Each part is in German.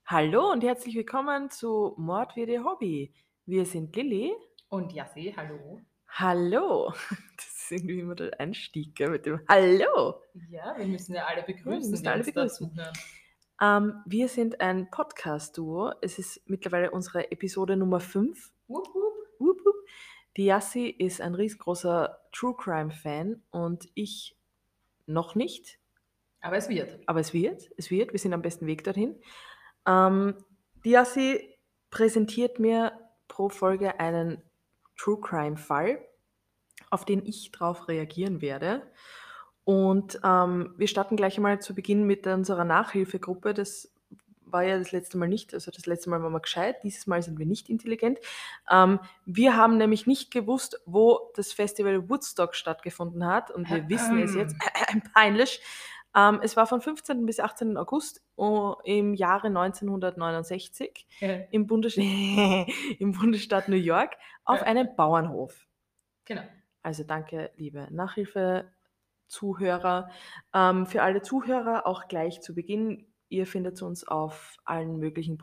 Hallo und herzlich willkommen zu Mord wie ihr Hobby. Wir sind Lilly. Und Jassi, hallo. Hallo. Das ist irgendwie immer der Einstieg, gell, mit dem Hallo. Ja, wir müssen ja alle Ja, wir begrüßen, müssen die alle uns da begrüßen. zuhören. Wir sind ein Podcast-Duo. Es ist mittlerweile unsere Episode Nummer 5. Wupp, wupp. Wup, wup. Die Yassi ist ein riesengroßer True Crime-Fan und ich noch nicht. Aber es wird. Aber es wird. Wir sind am besten Weg dorthin. Ähm, die Yassi präsentiert mir pro Folge einen True Crime Fall, auf den ich drauf reagieren werde. Und wir starten gleich einmal zu Beginn mit unserer Nachhilfegruppe. Das war ja das letzte Mal nicht. Also das letzte Mal waren wir gescheit, dieses Mal sind wir nicht intelligent. Wir haben nämlich nicht gewusst, wo das Festival Woodstock stattgefunden hat. Und wir wissen es jetzt. Peinlich. Es war von 15. bis 18. August im Jahre 1969 im im Bundesstaat New York auf einem Bauernhof. Genau. Also danke, liebe Nachhilfe-Zuhörer. Für alle Zuhörer auch gleich zu Beginn. Ihr findet uns auf allen möglichen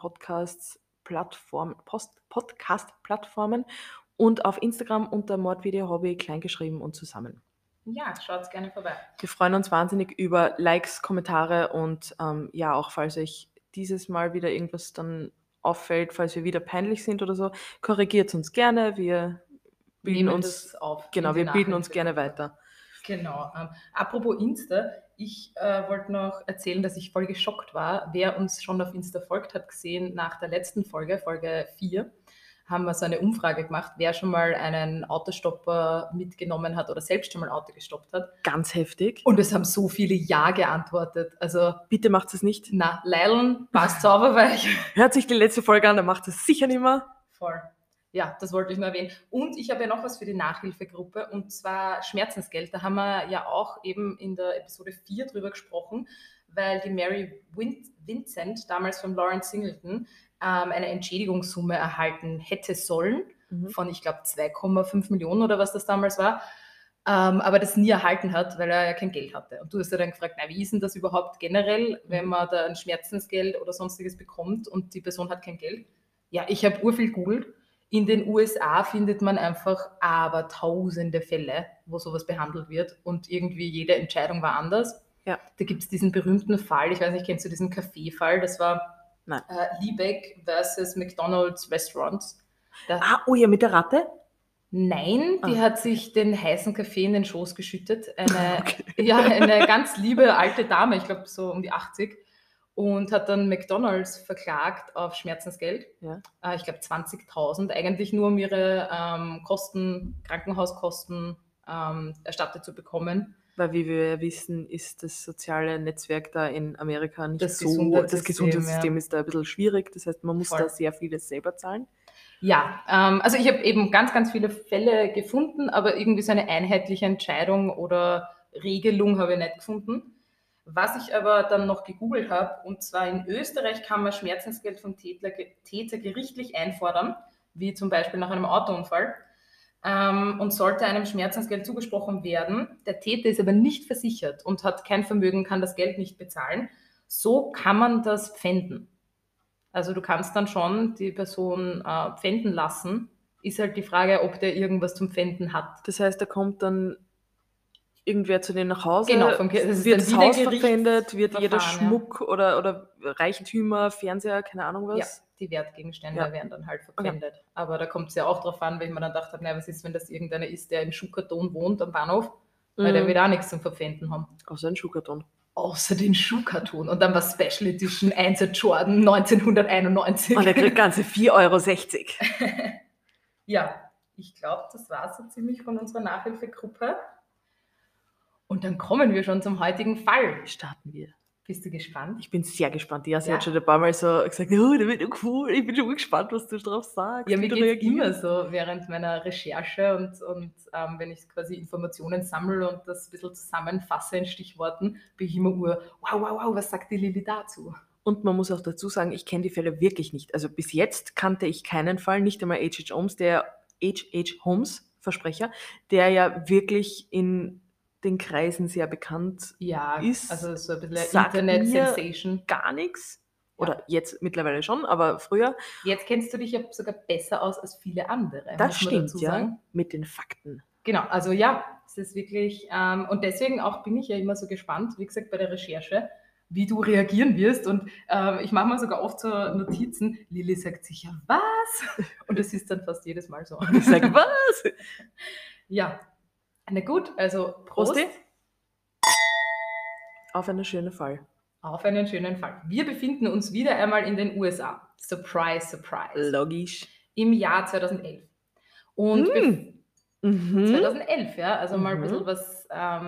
Podcast-Plattformen und auf Instagram unter Mordvideo Hobby kleingeschrieben und zusammen. Ja, schaut's gerne vorbei. Wir freuen uns wahnsinnig über Likes, Kommentare und ja, auch falls euch dieses Mal wieder irgendwas dann auffällt, falls wir wieder peinlich sind oder so, korrigiert uns gerne. Wir bilden Nehmen uns, das auf. genau, in die wir bilden uns gerne Nachhilfegruppe. weiter. Genau. Apropos Insta, ich wollte noch erzählen, dass ich voll geschockt war. Wer uns schon auf Insta folgt, hat gesehen, nach der letzten Folge, Folge 4, haben wir so eine Umfrage gemacht, wer schon mal einen Autostopper mitgenommen hat oder selbst schon mal Auto gestoppt hat. Ganz heftig. Und es haben so viele Ja geantwortet. Also, Bitte macht es nicht. na, Leilen, passt zauberweich. Hört sich die letzte Folge an, dann macht es sicher nicht mehr. Voll. Ja, das wollte ich nur erwähnen. Und ich habe ja noch was für die Nachhilfegruppe, und zwar Schmerzensgeld. Da haben wir ja auch eben in der Episode 4 drüber gesprochen, weil die Mary Vincent, damals von Lawrence Singleton, eine Entschädigungssumme erhalten hätte sollen, von, ich glaube, 2,5 Millionen oder was das damals war, aber das nie erhalten hat, weil er ja kein Geld hatte. Und du hast ja dann gefragt, na, wie ist denn das überhaupt generell, wenn man da ein Schmerzensgeld oder sonstiges bekommt und die Person hat kein Geld? Ja, ich habe urviel googelt. In den USA findet man einfach aber tausende Fälle, wo sowas behandelt wird, und irgendwie jede Entscheidung war anders. Ja. Da gibt es diesen berühmten Fall, ich weiß nicht, kennst du diesen Kaffee-Fall? Das war Nein. Liebeck versus McDonald's Restaurants. Oh ja, mit der Ratte? Nein, die Ah, hat sich den heißen Kaffee in den Schoß geschüttet. Ja, eine ganz liebe alte Dame, ich glaube so um die 80, und hat dann McDonald's verklagt auf Schmerzensgeld. Ja. Ich glaube 20.000, eigentlich nur um ihre Krankenhauskosten erstattet zu bekommen. Weil, wie wir ja wissen, ist das soziale Netzwerk da in Amerika nicht Das so. Gesundheitssystem, Das Gesundheitssystem ja. ist da ein bisschen schwierig. Das heißt, man muss Voll. da sehr vieles selber zahlen. Ja, also ich habe eben ganz, ganz viele Fälle gefunden, aber irgendwie so eine einheitliche Entscheidung oder Regelung habe ich nicht gefunden. Was ich aber dann noch gegoogelt habe, und zwar in Österreich kann man Schmerzensgeld vom Täter gerichtlich einfordern, wie zum Beispiel nach einem Autounfall. Und sollte einem Schmerzensgeld zugesprochen werden, der Täter ist aber nicht versichert und hat kein Vermögen, kann das Geld nicht bezahlen, so kann man das pfänden. Also du kannst dann schon die Person pfänden lassen. Ist halt die Frage, ob der irgendwas zum Pfänden hat. Das heißt, da kommt dann irgendwer zu denen nach Hause, Genau, das wird ist das dann Haus wieder verpfändet, wird jeder Gerichtsverfahren, Schmuck oder Reichtümer, Fernseher, keine Ahnung ja. was. Die Wertgegenstände Ja. werden dann halt verpfändet. Okay. Aber da kommt es ja auch drauf an, weil ich mir dann gedacht habe, was ist, wenn das irgendeiner ist, der im Schuhkarton wohnt am Bahnhof, weil der wird auch nichts zum Verpfänden haben. Außer ein Schuhkarton. Außer den Schuhkarton. Und dann war Special Edition 1 Jordan 1991. Und er kriegt ganze 4,60 €. Ja, ich glaube, das war so ziemlich von unserer Nachhilfegruppe. Und dann kommen wir schon zum heutigen Fall. Starten wir. Bist du gespannt? Ich bin sehr gespannt. Die Jassi hat schon ein paar Mal so gesagt, oh, der wird cool. Ich bin schon gespannt, was du drauf sagst. Ja, mir wie du geht es immer reagierst. so während meiner Recherche und wenn ich quasi Informationen sammle und das ein bisschen zusammenfasse in Stichworten, bin ich immer wow, was sagt die Lilly dazu? Und man muss auch dazu sagen, ich kenne die Fälle wirklich nicht. Also bis jetzt kannte ich keinen Fall, nicht einmal H.H. Holmes, Versprecher, der ja wirklich in den Kreisen sehr bekannt Ja, ist. also so ein bisschen Sagt Internet-Sensation. mir gar nichts. Oder jetzt mittlerweile schon, aber früher. Jetzt kennst du dich ja sogar besser aus als viele andere, Das muss man stimmt, dazu ja, sagen. mit den Fakten. Genau, also ja, es ist wirklich, und deswegen auch bin ich ja immer so gespannt, wie gesagt, bei der Recherche, wie du reagieren wirst. Und ich mache mir sogar oft so Notizen. Lilly sagt sicher, was? Und es ist dann fast jedes Mal so. Und ich sage, was? Ja, na gut, also Prost. Prosti. Auf einen schönen Fall. Auf einen schönen Fall. Wir befinden uns wieder einmal in den USA. Surprise, surprise. Logisch. Im Jahr 2011. Und 2011, ja, also mal ein bisschen was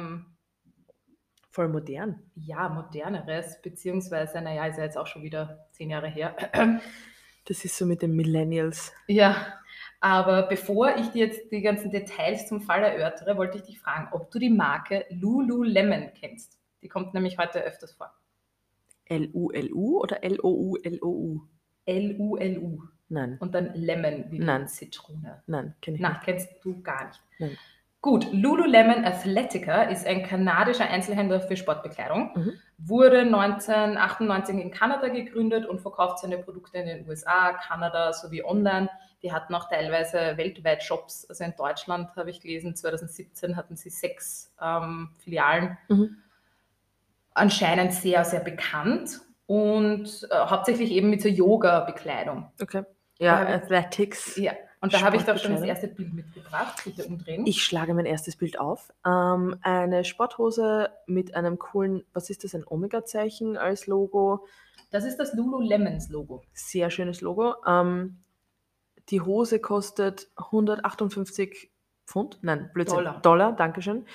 voll modern. Ja, moderneres, beziehungsweise, naja, ist ja jetzt auch schon wieder 10 Jahre her. Das ist so mit den Millennials. Ja, aber bevor ich dir jetzt die ganzen Details zum Fall erörtere, wollte ich dich fragen, ob du die Marke Lululemon kennst. Die kommt nämlich heute öfters vor. L-U-L-U oder L-O-U-L-O-U? L-U-L-U. Nein. Und dann Lemon wie Nein. die Zitrone. Nein, kenne ich Nein, nicht. kennst du gar nicht. Nein. Gut, Lululemon Athletica ist ein kanadischer Einzelhändler für Sportbekleidung. Mhm. Wurde 1998 in Kanada gegründet und verkauft seine Produkte in den USA, Kanada sowie online. Die hatten auch teilweise weltweit Shops. Also in Deutschland habe ich gelesen, 2017 hatten sie 6 Filialen. Mhm. Anscheinend sehr, sehr bekannt und hauptsächlich eben mit so Yoga-Bekleidung. Okay. Ja, Da Athletics. Ja, und da habe ich doch schon das Sportbekleidung. erste Bild mitgebracht. Bitte umdrehen. Ich schlage mein erstes Bild auf. Eine Sporthose mit einem coolen, was ist das, ein Omega-Zeichen als Logo. Das ist das Lululemons Logo. Sehr schönes Logo. Die Hose kostet 158 Pfund. Nein, Blödsinn. Dollar, Dankeschön.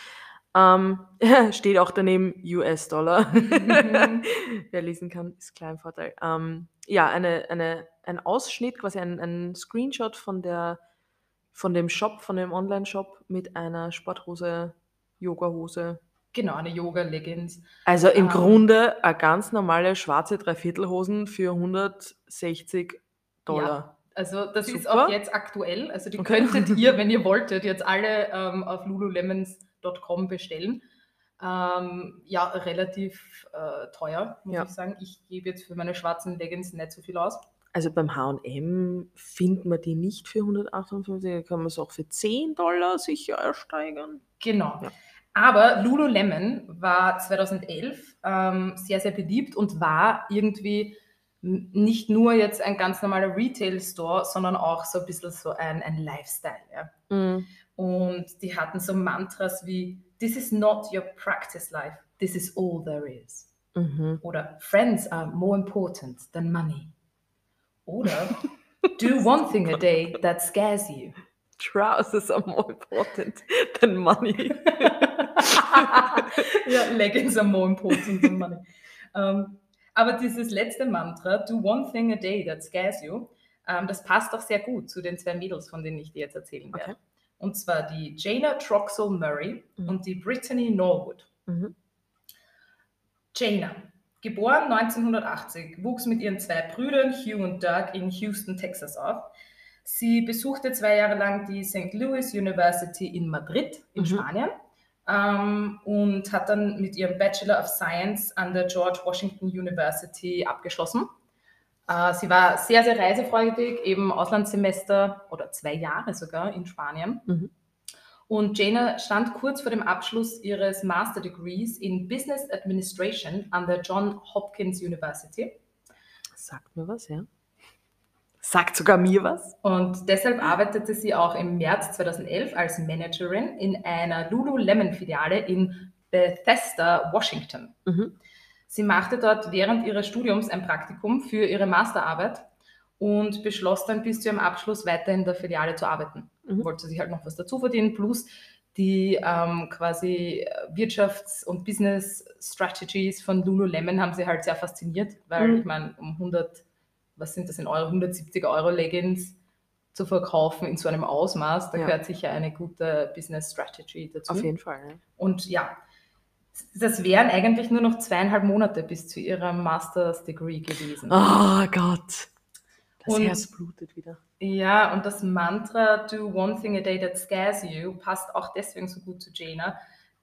Steht auch daneben US-Dollar. Wer lesen kann, ist klar im Vorteil. Ja, ein Ausschnitt, quasi ein Screenshot von dem Shop, von dem Online-Shop mit einer Sporthose, Yoga-Hose. Genau, eine Yoga-Leggings. Also im Grunde eine ganz normale schwarze Dreiviertelhosen für 160 Dollar. Ja, also das Super. ist auch jetzt aktuell. Also die könntet ihr, wenn ihr wolltet, jetzt alle auf lululemons.com bestellen. Ja, relativ teuer, muss ich sagen. Ich gebe jetzt für meine schwarzen Leggings nicht so viel aus. Also beim H&M findet man die nicht für 158, da kann man es auch für 10 Dollar sicher ersteigern. Genau. Ja. Aber Lululemon war 2011 sehr, sehr beliebt und war irgendwie nicht nur jetzt ein ganz normaler Retail-Store, sondern auch so ein bisschen so ein Lifestyle. Ja. Mhm. Und die hatten so Mantras wie "This is not your practice life, this is all there is." Mhm. Oder "Friends are more important than money." Oder "Do one thing a day that scares you." Trousers are more important than money. Ja, Leggings are more important than money. Aber dieses letzte Mantra, "Do one thing a day that scares you", das passt auch sehr gut zu den 2 Mädels, von denen ich dir jetzt erzählen werde. Okay. Und zwar die Jana Troxell Murray und die Brittany Norwood. Mhm. Jana, geboren 1980, wuchs mit ihren 2 Brüdern Hugh und Doug in Houston, Texas auf. Sie besuchte 2 Jahre lang die St. Louis University in Madrid in Spanien und hat dann mit ihrem Bachelor of Science an der George Washington University abgeschlossen. Sie war sehr, sehr reisefreudig, eben Auslandssemester oder 2 Jahre sogar in Spanien. Mhm. Und Jana stand kurz vor dem Abschluss ihres Master Degrees in Business Administration an der Johns Hopkins University. Sagt mir was, ja. Sagt sogar mir was. Und deshalb arbeitete sie auch im März 2011 als Managerin in einer Lululemon-Filiale in Bethesda, Washington. Mhm. Sie machte dort während ihres Studiums ein Praktikum für ihre Masterarbeit und beschloss dann bis zu ihrem Abschluss weiter in der Filiale zu arbeiten. Wollte sich halt noch was dazu verdienen, plus die quasi Wirtschafts- und Business-Strategies von Lululemon haben sie halt sehr fasziniert, weil ich meine, um 100, was sind das in Euro, 170 Euro Leggings zu verkaufen in so einem Ausmaß, da gehört sicher eine gute Business-Strategy dazu. Auf jeden Fall. Ja. Und ja, das wären eigentlich nur noch 2,5 Monate bis zu ihrem Master's Degree gewesen. Oh Gott. Das Und- Herz blutet wieder. Ja, und das Mantra "Do one thing a day that scares you" passt auch deswegen so gut zu Jana,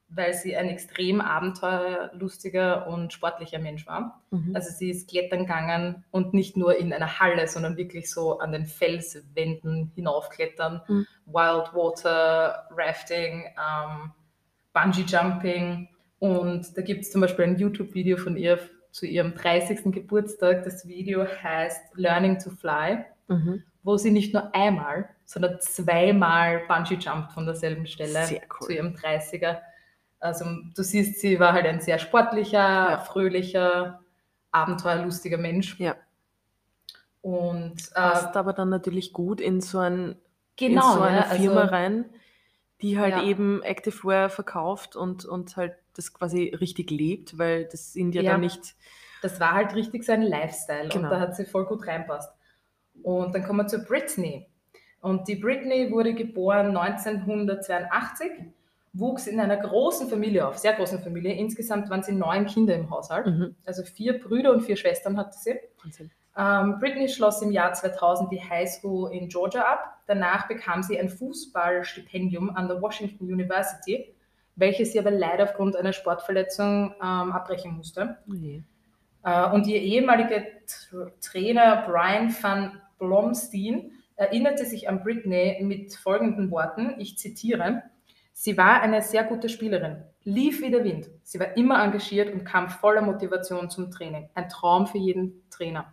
weil sie ein extrem abenteuerlustiger und sportlicher Mensch war. Also sie ist klettern gegangen und nicht nur in einer Halle, sondern wirklich so an den Felswänden hinaufklettern, Wild Water Rafting, Bungee Jumping. Und da gibt es zum Beispiel ein YouTube-Video von ihr zu ihrem 30. Geburtstag. Das Video heißt Learning to Fly, wo sie nicht nur einmal, sondern zweimal Bungee jumpt von derselben Stelle Sehr cool. zu ihrem 30er. Also du siehst, sie war halt ein sehr sportlicher, fröhlicher, abenteuerlustiger Mensch. Ja. Und passt aber dann natürlich gut in so eine ja, Firma also, rein, die halt Ja. eben Activewear verkauft und halt das quasi richtig lebt, weil das sind ja Ja. dann nicht... das war halt richtig sein Lifestyle Genau. und da hat sie voll gut reinpasst. Und dann kommen wir zu Britney. Und die Britney wurde geboren 1982, wuchs in einer großen Familie auf, sehr großen Familie. Insgesamt waren sie 9 Kinder im Haushalt. Also 4 Brüder und 4 Schwestern hatte sie. Wahnsinn. Britney schloss im Jahr 2000 die High School in Georgia ab. Danach bekam sie ein Fußballstipendium an der Washington University, welches sie aber leider aufgrund einer Sportverletzung abbrechen musste. Okay. Und ihr ehemaliger Trainer Brian van Blomstein erinnerte sich an Britney mit folgenden Worten, ich zitiere: Sie war eine sehr gute Spielerin, lief wie der Wind. Sie war immer engagiert und kam voller Motivation zum Training. Ein Traum für jeden Trainer.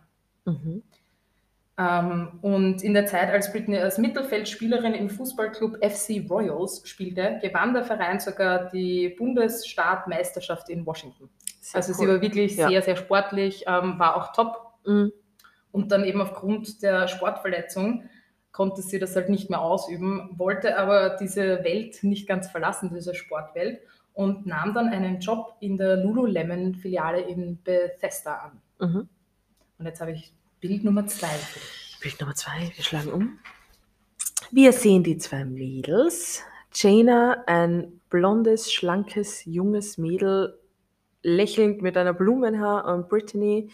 Und in der Zeit, als Britney als Mittelfeldspielerin im Fußballclub FC Royals spielte, gewann der Verein sogar die Bundesstaatmeisterschaft in Washington. Sehr Also cool. sie war wirklich sehr, sehr sportlich, war auch top. Und dann eben aufgrund der Sportverletzung konnte sie das halt nicht mehr ausüben, wollte aber diese Welt nicht ganz verlassen, diese Sportwelt, und nahm dann einen Job in der Lululemon-Filiale in Bethesda an. Und jetzt habe ich Bild Nummer 2 für dich. Bild Nummer 2, wir schlagen um. Wir sehen die 2 Mädels. Jaina, ein blondes, schlankes, junges Mädel, lächelnd mit einer Blume im Haar, und Britney,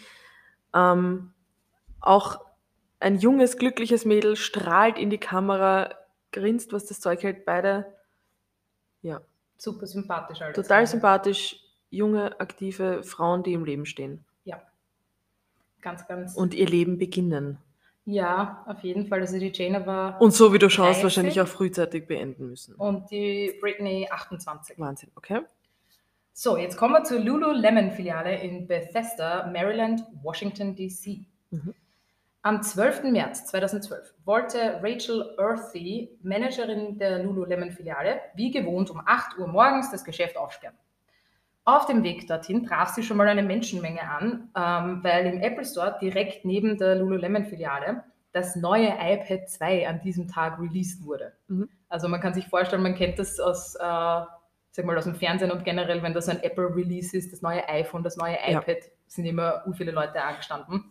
auch ein junges, glückliches Mädel, strahlt in die Kamera, grinst, was das Zeug hält. Beide, ja, Super sympathisch alles. total sympathisch, junge, aktive Frauen, die im Leben stehen Ja, ganz, ganz. und ihr Leben beginnen. Ja, auf jeden Fall. Also die Jaina war Und so wie du schaust, 30. wahrscheinlich auch frühzeitig beenden müssen. und die Britney 28. Wahnsinn, okay. So, jetzt kommen wir zur Lululemon-Filiale in Bethesda, Maryland, Washington, D.C. Am 12. März 2012 wollte Rachel Earthy, Managerin der Lululemon-Filiale, wie gewohnt um 8 Uhr morgens das Geschäft aufsperren. Auf dem Weg dorthin traf sie schon mal eine Menschenmenge an, weil im Apple Store direkt neben der Lululemon-Filiale das neue iPad 2 an diesem Tag released wurde. Also man kann sich vorstellen, man kennt das aus, sag mal, aus dem Fernsehen und generell, wenn das ein Apple-Release ist, das neue iPhone, das neue iPad, sind immer viele Leute angestanden.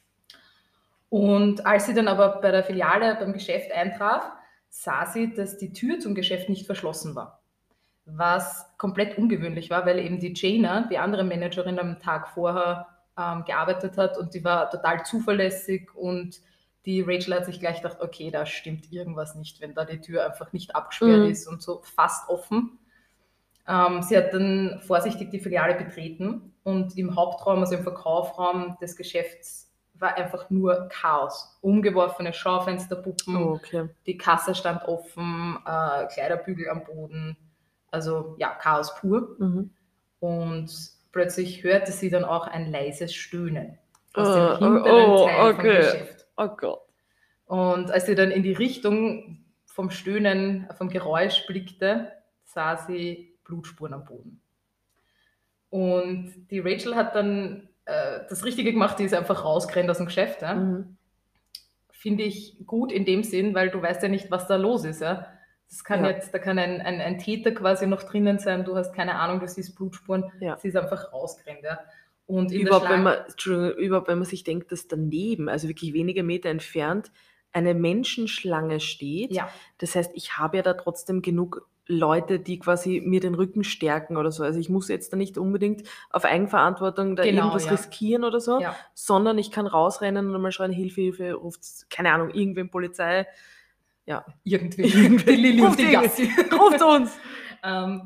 Und als sie dann aber bei der Filiale, beim Geschäft eintraf, sah sie, dass die Tür zum Geschäft nicht verschlossen war. Was komplett ungewöhnlich war, weil eben die Jaina, die andere Managerin, am Tag vorher gearbeitet hat und die war total zuverlässig, und die Rachel hat sich gleich gedacht, okay, da stimmt irgendwas nicht, wenn da die Tür einfach nicht abgesperrt ist und so fast offen. Sie hat dann vorsichtig die Filiale betreten und im Hauptraum, also im Verkaufsraum des Geschäfts, war einfach nur Chaos. Umgeworfene Schaufensterpuppen, Okay. die Kasse stand offen, Kleiderbügel am Boden. Also ja, Chaos pur. Und plötzlich hörte sie dann auch ein leises Stöhnen aus dem hinteren Teil vom Geschäft. Oh Gott. Und als sie dann in die Richtung vom Stöhnen, vom Geräusch blickte, sah sie Blutspuren am Boden. Und die Rachel hat dann das Richtige gemacht, die ist einfach rausgerannt aus dem Geschäft. Ja? Finde ich gut in dem Sinn, weil du weißt ja nicht, was da los ist. Ja? Das kann da kann ein Täter quasi noch drinnen sein, du hast keine Ahnung, du siehst Blutspuren, sie ist einfach rausgerannt. Ja? Und überhaupt, wenn man sich denkt, dass daneben, also wirklich wenige Meter entfernt, eine Menschenschlange steht. Ja. Das heißt, ich habe ja da trotzdem genug Leute, die quasi mir den Rücken stärken oder so. Also ich muss jetzt da nicht unbedingt auf Eigenverantwortung da irgendwas riskieren oder so, sondern ich kann rausrennen und mal schreien, Hilfe, Hilfe, ruft, keine Ahnung, irgendwem Polizei. Ja. Irgendwie. Die Lilly und die Gassi. Ruft uns!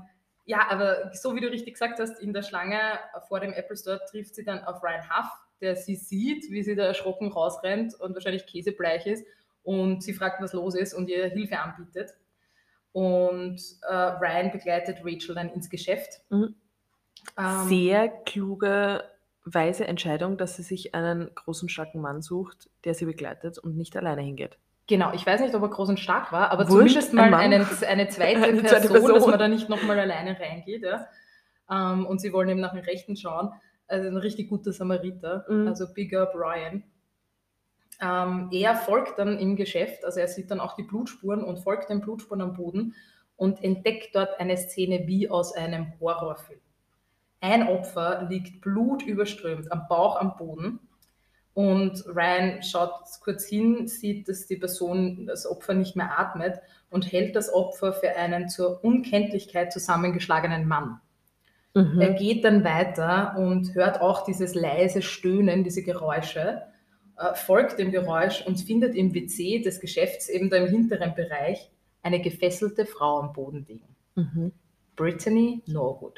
Ja, aber so wie du richtig gesagt hast, in der Schlange vor dem Apple Store trifft sie dann auf Ryan Huff, der sie sieht, wie sie da erschrocken rausrennt und wahrscheinlich käsebleich ist. Und sie fragt, was los ist und ihr Hilfe anbietet. Und Ryan begleitet Rachel dann ins Geschäft. Sehr kluge, weise Entscheidung, dass sie sich einen großen, starken Mann sucht, der sie begleitet und nicht alleine hingeht. Genau, ich weiß nicht, ob er groß und stark war, aber Wurscht, zumindest ein mal Mann. eine zweite Eine zweite Person, dass Person. man da nicht nochmal alleine reingeht. Ja. Und sie wollen eben nach dem Rechten schauen. Also ein richtig guter Samariter, also Big Up Ryan. Er folgt dann im Geschäft, also er sieht dann auch die Blutspuren und folgt den Blutspuren am Boden und entdeckt dort eine Szene wie aus einem Horrorfilm. Ein Opfer liegt blutüberströmt am Bauch am Boden und Ryan schaut kurz hin, sieht, dass die Person, das Opfer nicht mehr atmet und hält das Opfer für einen zur Unkenntlichkeit zusammengeschlagenen Mann. Er geht dann weiter und hört auch dieses leise Stöhnen, diese Geräusche, folgt dem Geräusch und findet im WC des Geschäfts, eben da im hinteren Bereich, eine gefesselte Frau am Boden liegen. Brittany Norwood.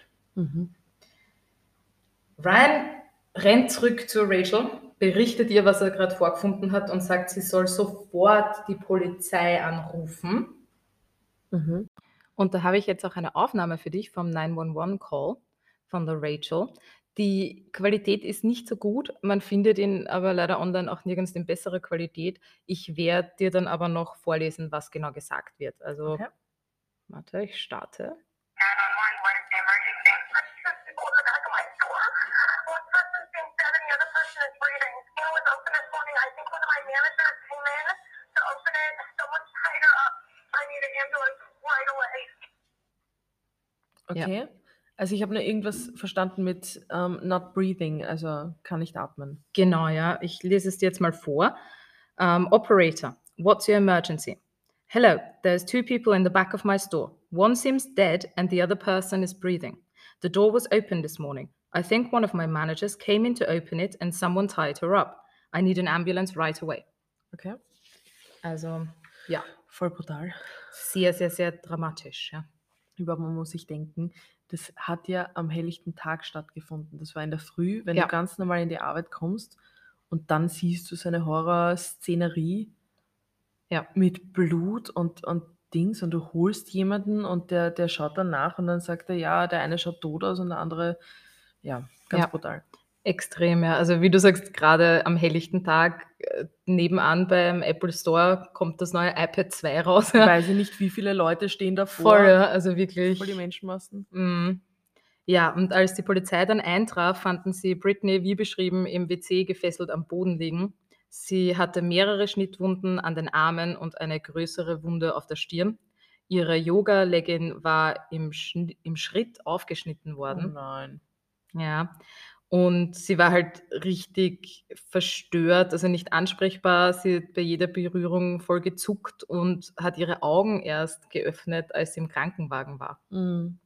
Ryan rennt zurück zu Rachel, berichtet ihr, was er gerade vorgefunden hat und sagt, sie soll sofort die Polizei anrufen. Und da habe ich jetzt auch eine Aufnahme für dich vom 911-Call von der Rachel. Die Qualität ist nicht so gut, man findet ihn aber leider online auch nirgends in besserer Qualität. Ich werde dir dann aber noch vorlesen, was genau gesagt wird. Also, Okay. Warte, ich starte. 911, what is the emergency? People in the back of my store. One person's being fed and the other person is breathing. It was open this morning. I think one of my managers came in to open it. Someone tied her up. I need an ambulance right away. Okay. Also ich habe nur irgendwas verstanden mit not breathing, also kann nicht atmen. Genau, ja. Ich lese es dir jetzt mal vor. Operator, what's your emergency? Hello, there's 2 people in the back of my store. One seems dead and the other person is breathing. The door was open this morning. I think one of my managers came in to open it and someone tied her up. I need an ambulance right away. Okay. Also, ja, Voll brutal. sehr, sehr, sehr dramatisch. Ja. Überhaupt, man muss sich denken, das hat ja am helllichten Tag stattgefunden. Das war in der Früh, wenn Ja. du ganz normal in die Arbeit kommst und dann siehst du so eine Horrorszenerie Ja. mit Blut und Dings und du holst jemanden und der schaut dann nach und dann sagt er, ja, der eine schaut tot aus und der andere, ja, ganz Ja. brutal. Extrem, ja. Also wie du sagst, gerade am helllichten Tag nebenan beim Apple Store kommt das neue iPad 2 raus. Weiß ich nicht, wie viele Leute stehen davor. Voll, ja, also wirklich. Voll die Menschenmassen. Mhm. Ja, und als die Polizei dann eintraf, fanden sie Brittany, wie beschrieben, im WC gefesselt am Boden liegen. Sie hatte mehrere Schnittwunden an den Armen und eine größere Wunde auf der Stirn. Ihre Yoga-Legging war im Schritt aufgeschnitten Oh worden. nein. Ja, und sie war halt richtig verstört, also nicht ansprechbar. Sie hat bei jeder Berührung voll gezuckt und hat ihre Augen erst geöffnet, als sie im Krankenwagen war. Mhm.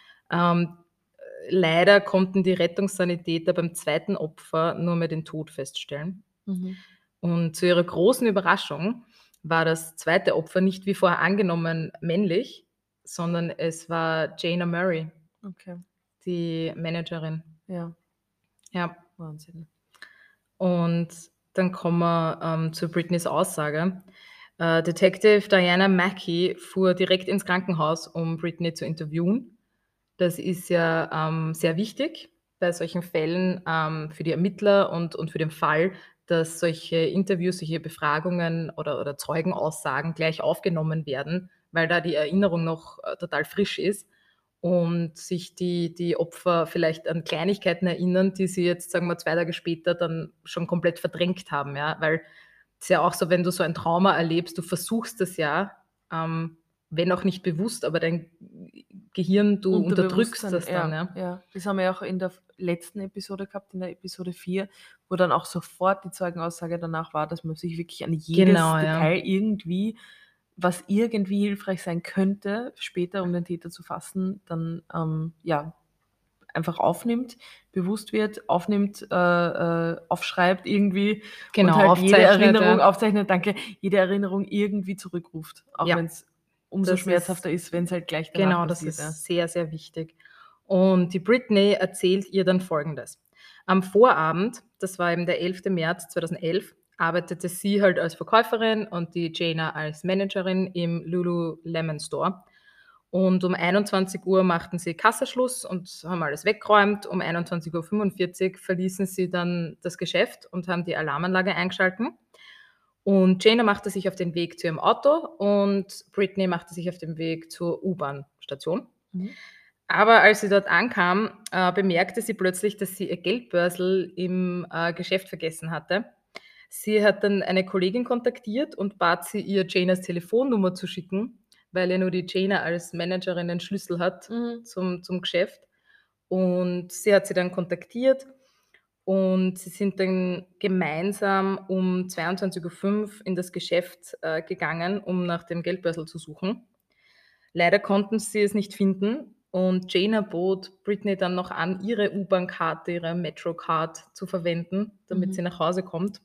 Leider konnten die Rettungssanitäter beim zweiten Opfer nur mehr den Tod feststellen. Mhm. Und zu ihrer großen Überraschung war das zweite Opfer nicht wie vorher angenommen männlich, sondern es war Jana Murray, Okay. die Managerin. Ja, Ja, Wahnsinn. und dann kommen wir zu Brittany's Aussage. Detective Diana Mackey fuhr direkt ins Krankenhaus, um Brittany zu interviewen. Das ist ja sehr wichtig bei solchen Fällen für die Ermittler und für den Fall, dass solche Interviews, solche Befragungen oder Zeugenaussagen gleich aufgenommen werden, weil da die Erinnerung noch total frisch ist und sich die Opfer vielleicht an Kleinigkeiten erinnern, die sie jetzt, sagen wir, 2 Tage später dann schon komplett verdrängt haben, ja. Weil es ist ja auch so, wenn du so ein Trauma erlebst, du versuchst es ja, wenn auch nicht bewusst, aber dein Gehirn, du unterdrückst Unterbewusstsein, das dann, ja. Ja. Das haben wir ja auch in der letzten Episode gehabt, in der Episode 4, wo dann auch sofort die Zeugenaussage danach war, dass man sich wirklich an jedes Genau, ja. Detail irgendwie, was irgendwie hilfreich sein könnte, später, um den Täter zu fassen, dann einfach aufnimmt, bewusst wird, aufnimmt, aufschreibt irgendwie Genau, und halt jede aufzeichnet, Erinnerung ja. aufzeichnet, danke, jede Erinnerung irgendwie zurückruft, auch Ja. wenn es umso Das ist- schmerzhafter ist, wenn es halt gleich danach Genau, das passiert. ist sehr, sehr wichtig. Und die Britney erzählt ihr dann Folgendes. Am Vorabend, das war eben der 11. März 2011, arbeitete sie halt als Verkäuferin und die Jana als Managerin im Lululemon Store. Und um 21 Uhr machten sie Kassaschluss und haben alles weggeräumt. Um 21:45 Uhr verließen sie dann das Geschäft und haben die Alarmanlage eingeschalten. Und Jana machte sich auf den Weg zu ihrem Auto und Britney machte sich auf den Weg zur U-Bahn-Station. Mhm. Aber als sie dort ankam, bemerkte sie plötzlich, dass sie ihr Geldbörsel im Geschäft vergessen hatte. Sie hat dann eine Kollegin kontaktiert und bat sie, ihr Janas Telefonnummer zu schicken, weil ja nur die Jana als Managerin den Schlüssel hat Mhm. zum Geschäft. Und sie hat sie dann kontaktiert und sie sind dann gemeinsam um 22:05 Uhr in das Geschäft gegangen, um nach dem Geldbörsel zu suchen. Leider konnten sie es nicht finden und Jana bot Britney dann noch an, ihre U-Bahn-Karte, ihre Metro-Card zu verwenden, damit sie nach Hause kommt.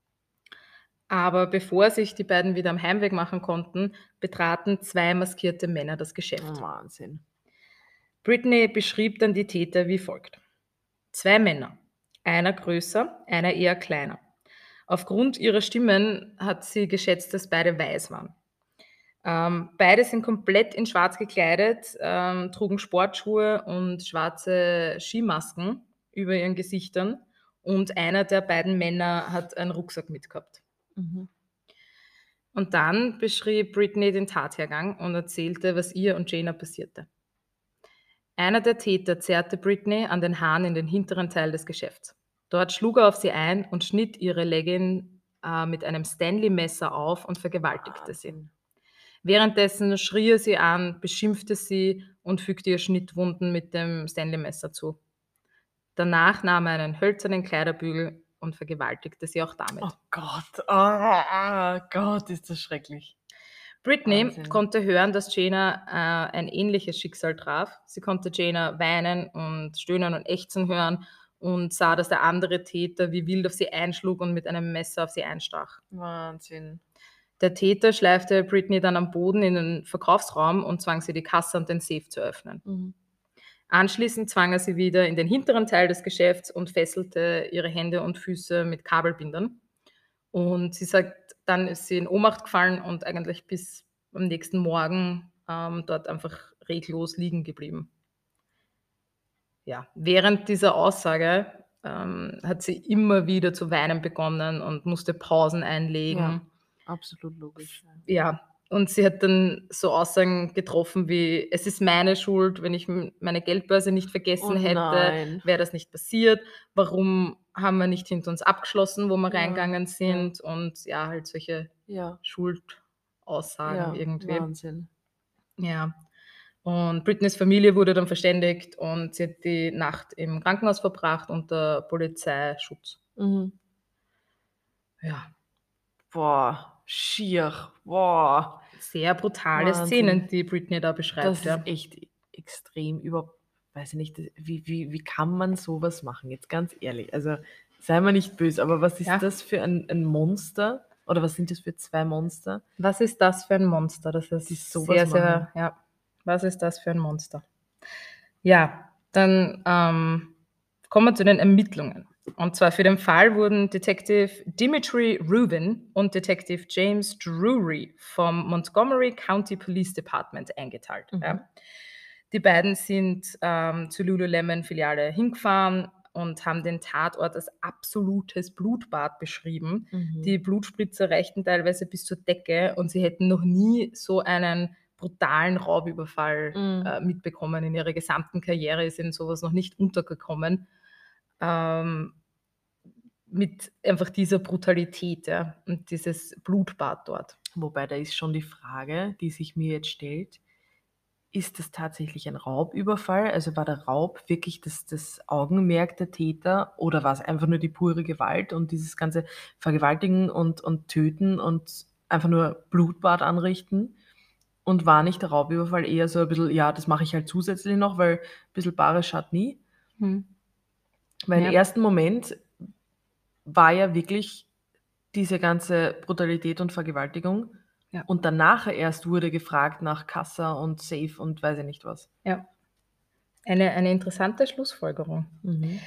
Aber bevor sich die beiden wieder am Heimweg machen konnten, betraten 2 maskierte Männer das Geschäft. Oh, Wahnsinn. Britney beschrieb dann die Täter wie folgt. 2 Männer, einer größer, einer eher kleiner. Aufgrund ihrer Stimmen hat sie geschätzt, dass beide weiß waren. Beide sind komplett in schwarz gekleidet, trugen Sportschuhe und schwarze Skimasken über ihren Gesichtern und einer der beiden Männer hat einen Rucksack mitgehabt. Mhm. Und dann beschrieb Britney den Tathergang und erzählte, was ihr und Jana passierte. Einer der Täter zerrte Britney an den Haaren in den hinteren Teil des Geschäfts. Dort schlug er auf sie ein und schnitt ihre Legging mit einem Stanley-Messer auf und vergewaltigte sie. Wahnsinn. Währenddessen schrie er sie an, beschimpfte sie und fügte ihr Schnittwunden mit dem Stanley-Messer zu. Danach nahm er einen hölzernen Kleiderbügel und vergewaltigte sie auch damit. Oh Gott. Oh Gott, ist das schrecklich. Britney Wahnsinn. konnte hören, dass Jana ein ähnliches Schicksal traf. Sie konnte Jana weinen und stöhnen und ächzen hören und sah, dass der andere Täter wie wild auf sie einschlug und mit einem Messer auf sie einstach. Wahnsinn. Der Täter schleifte Britney dann am Boden in den Verkaufsraum und zwang sie, die Kasse und den Safe zu öffnen. Mhm. Anschließend zwang er sie wieder in den hinteren Teil des Geschäfts und fesselte ihre Hände und Füße mit Kabelbindern. Und sie sagt, dann ist sie in Ohnmacht gefallen und eigentlich bis am nächsten Morgen dort einfach reglos liegen geblieben. Ja, während dieser Aussage hat sie immer wieder zu weinen begonnen und musste Pausen einlegen. Ja, absolut logisch. Ja, und sie hat dann so Aussagen getroffen wie: „Es ist meine Schuld, wenn ich meine Geldbörse nicht vergessen Oh hätte, nein. wäre das nicht passiert. Warum haben wir nicht hinter uns abgeschlossen, wo wir Ja, reingegangen sind?“ Und ja, halt solche Ja, Schuldaussagen ja, irgendwie. Wahnsinn. Ja. Und Britneys Familie wurde dann verständigt und sie hat die Nacht im Krankenhaus verbracht unter Polizeischutz. Mhm. Ja, Boah, schier. Boah, sehr brutale Wahnsinn. Szenen, die Britney da beschreibt, das ist ja. echt extrem. Überhaupt, weiß ich nicht, wie kann man sowas machen? Jetzt ganz ehrlich. Also, sei mal nicht böse, aber was ist Ja. das für ein Monster? Oder was sind das für 2 Monster? Was ist das für ein Monster? Das ist Die sowas sehr, sehr, machen. ja. Was ist das für ein Monster? Ja, dann kommen wir zu den Ermittlungen. Und zwar für den Fall wurden Detective Dimitri Rubin und Detective James Drury vom Montgomery County Police Department eingeteilt. Ja. Die beiden sind zur Lululemon-Filiale hingefahren und haben den Tatort als absolutes Blutbad beschrieben. Die Blutspritzer reichten teilweise bis zur Decke und sie hätten noch nie so einen brutalen Raubüberfall mitbekommen. In ihrer gesamten Karriere ist ihnen sowas noch nicht untergekommen. Mit einfach dieser Brutalität, ja, und dieses Blutbad dort. Wobei, da ist schon die Frage, die sich mir jetzt stellt: Ist das tatsächlich ein Raubüberfall? Also war der Raub wirklich das Augenmerk der Täter oder war es einfach nur die pure Gewalt und dieses ganze Vergewaltigen und Töten und einfach nur Blutbad anrichten? Und war nicht der Raubüberfall eher so ein bisschen, ja, das mache ich halt zusätzlich noch, weil ein bisschen Bares schadet nie? Weil Ja. im ersten Moment war ja wirklich diese ganze Brutalität und Vergewaltigung Ja. Und dann nachher erst wurde gefragt nach Kassa und Safe und weiß ich nicht was. Ja. Eine interessante Schlussfolgerung. Mhm.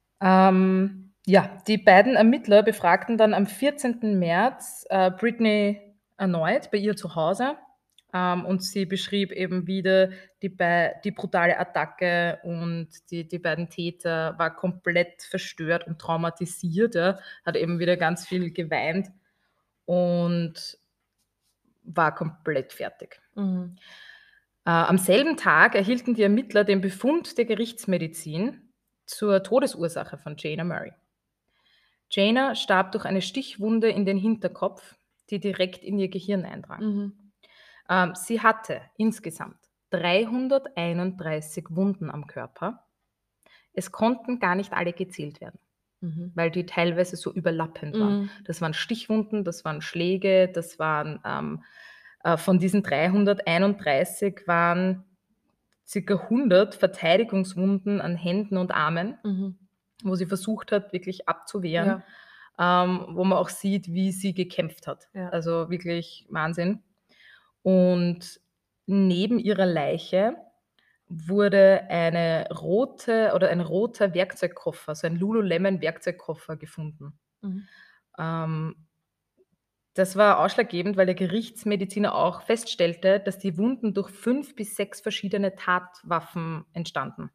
Ja, die beiden Ermittler befragten dann am 14. März Britney erneut bei ihr zu Hause, und sie beschrieb eben wieder die brutale Attacke, und die beiden Täter war komplett verstört und traumatisiert, ja, hat eben wieder ganz viel geweint und war komplett fertig. Mhm. Am selben Tag erhielten die Ermittler den Befund der Gerichtsmedizin zur Todesursache von Jayna Murray. Jayna starb durch eine Stichwunde in den Hinterkopf, die direkt in ihr Gehirn eindrang. Mhm. Sie hatte insgesamt 331 Wunden am Körper. Es konnten gar nicht alle gezählt werden, Mhm. weil die teilweise so überlappend waren. Mhm. Das waren Stichwunden, das waren Schläge, das waren von diesen 331 waren ca. 100 Verteidigungswunden an Händen und Armen, Mhm. wo sie versucht hat, wirklich abzuwehren, Ja. wo man auch sieht, wie sie gekämpft hat. Ja. Also wirklich Wahnsinn. Und neben ihrer Leiche wurde ein roter Werkzeugkoffer, so ein Lululemon-Werkzeugkoffer gefunden. Mhm. Ähm, Das war ausschlaggebend, weil der Gerichtsmediziner auch feststellte, dass die Wunden durch 5 bis 6 verschiedene Tatwaffen entstanden,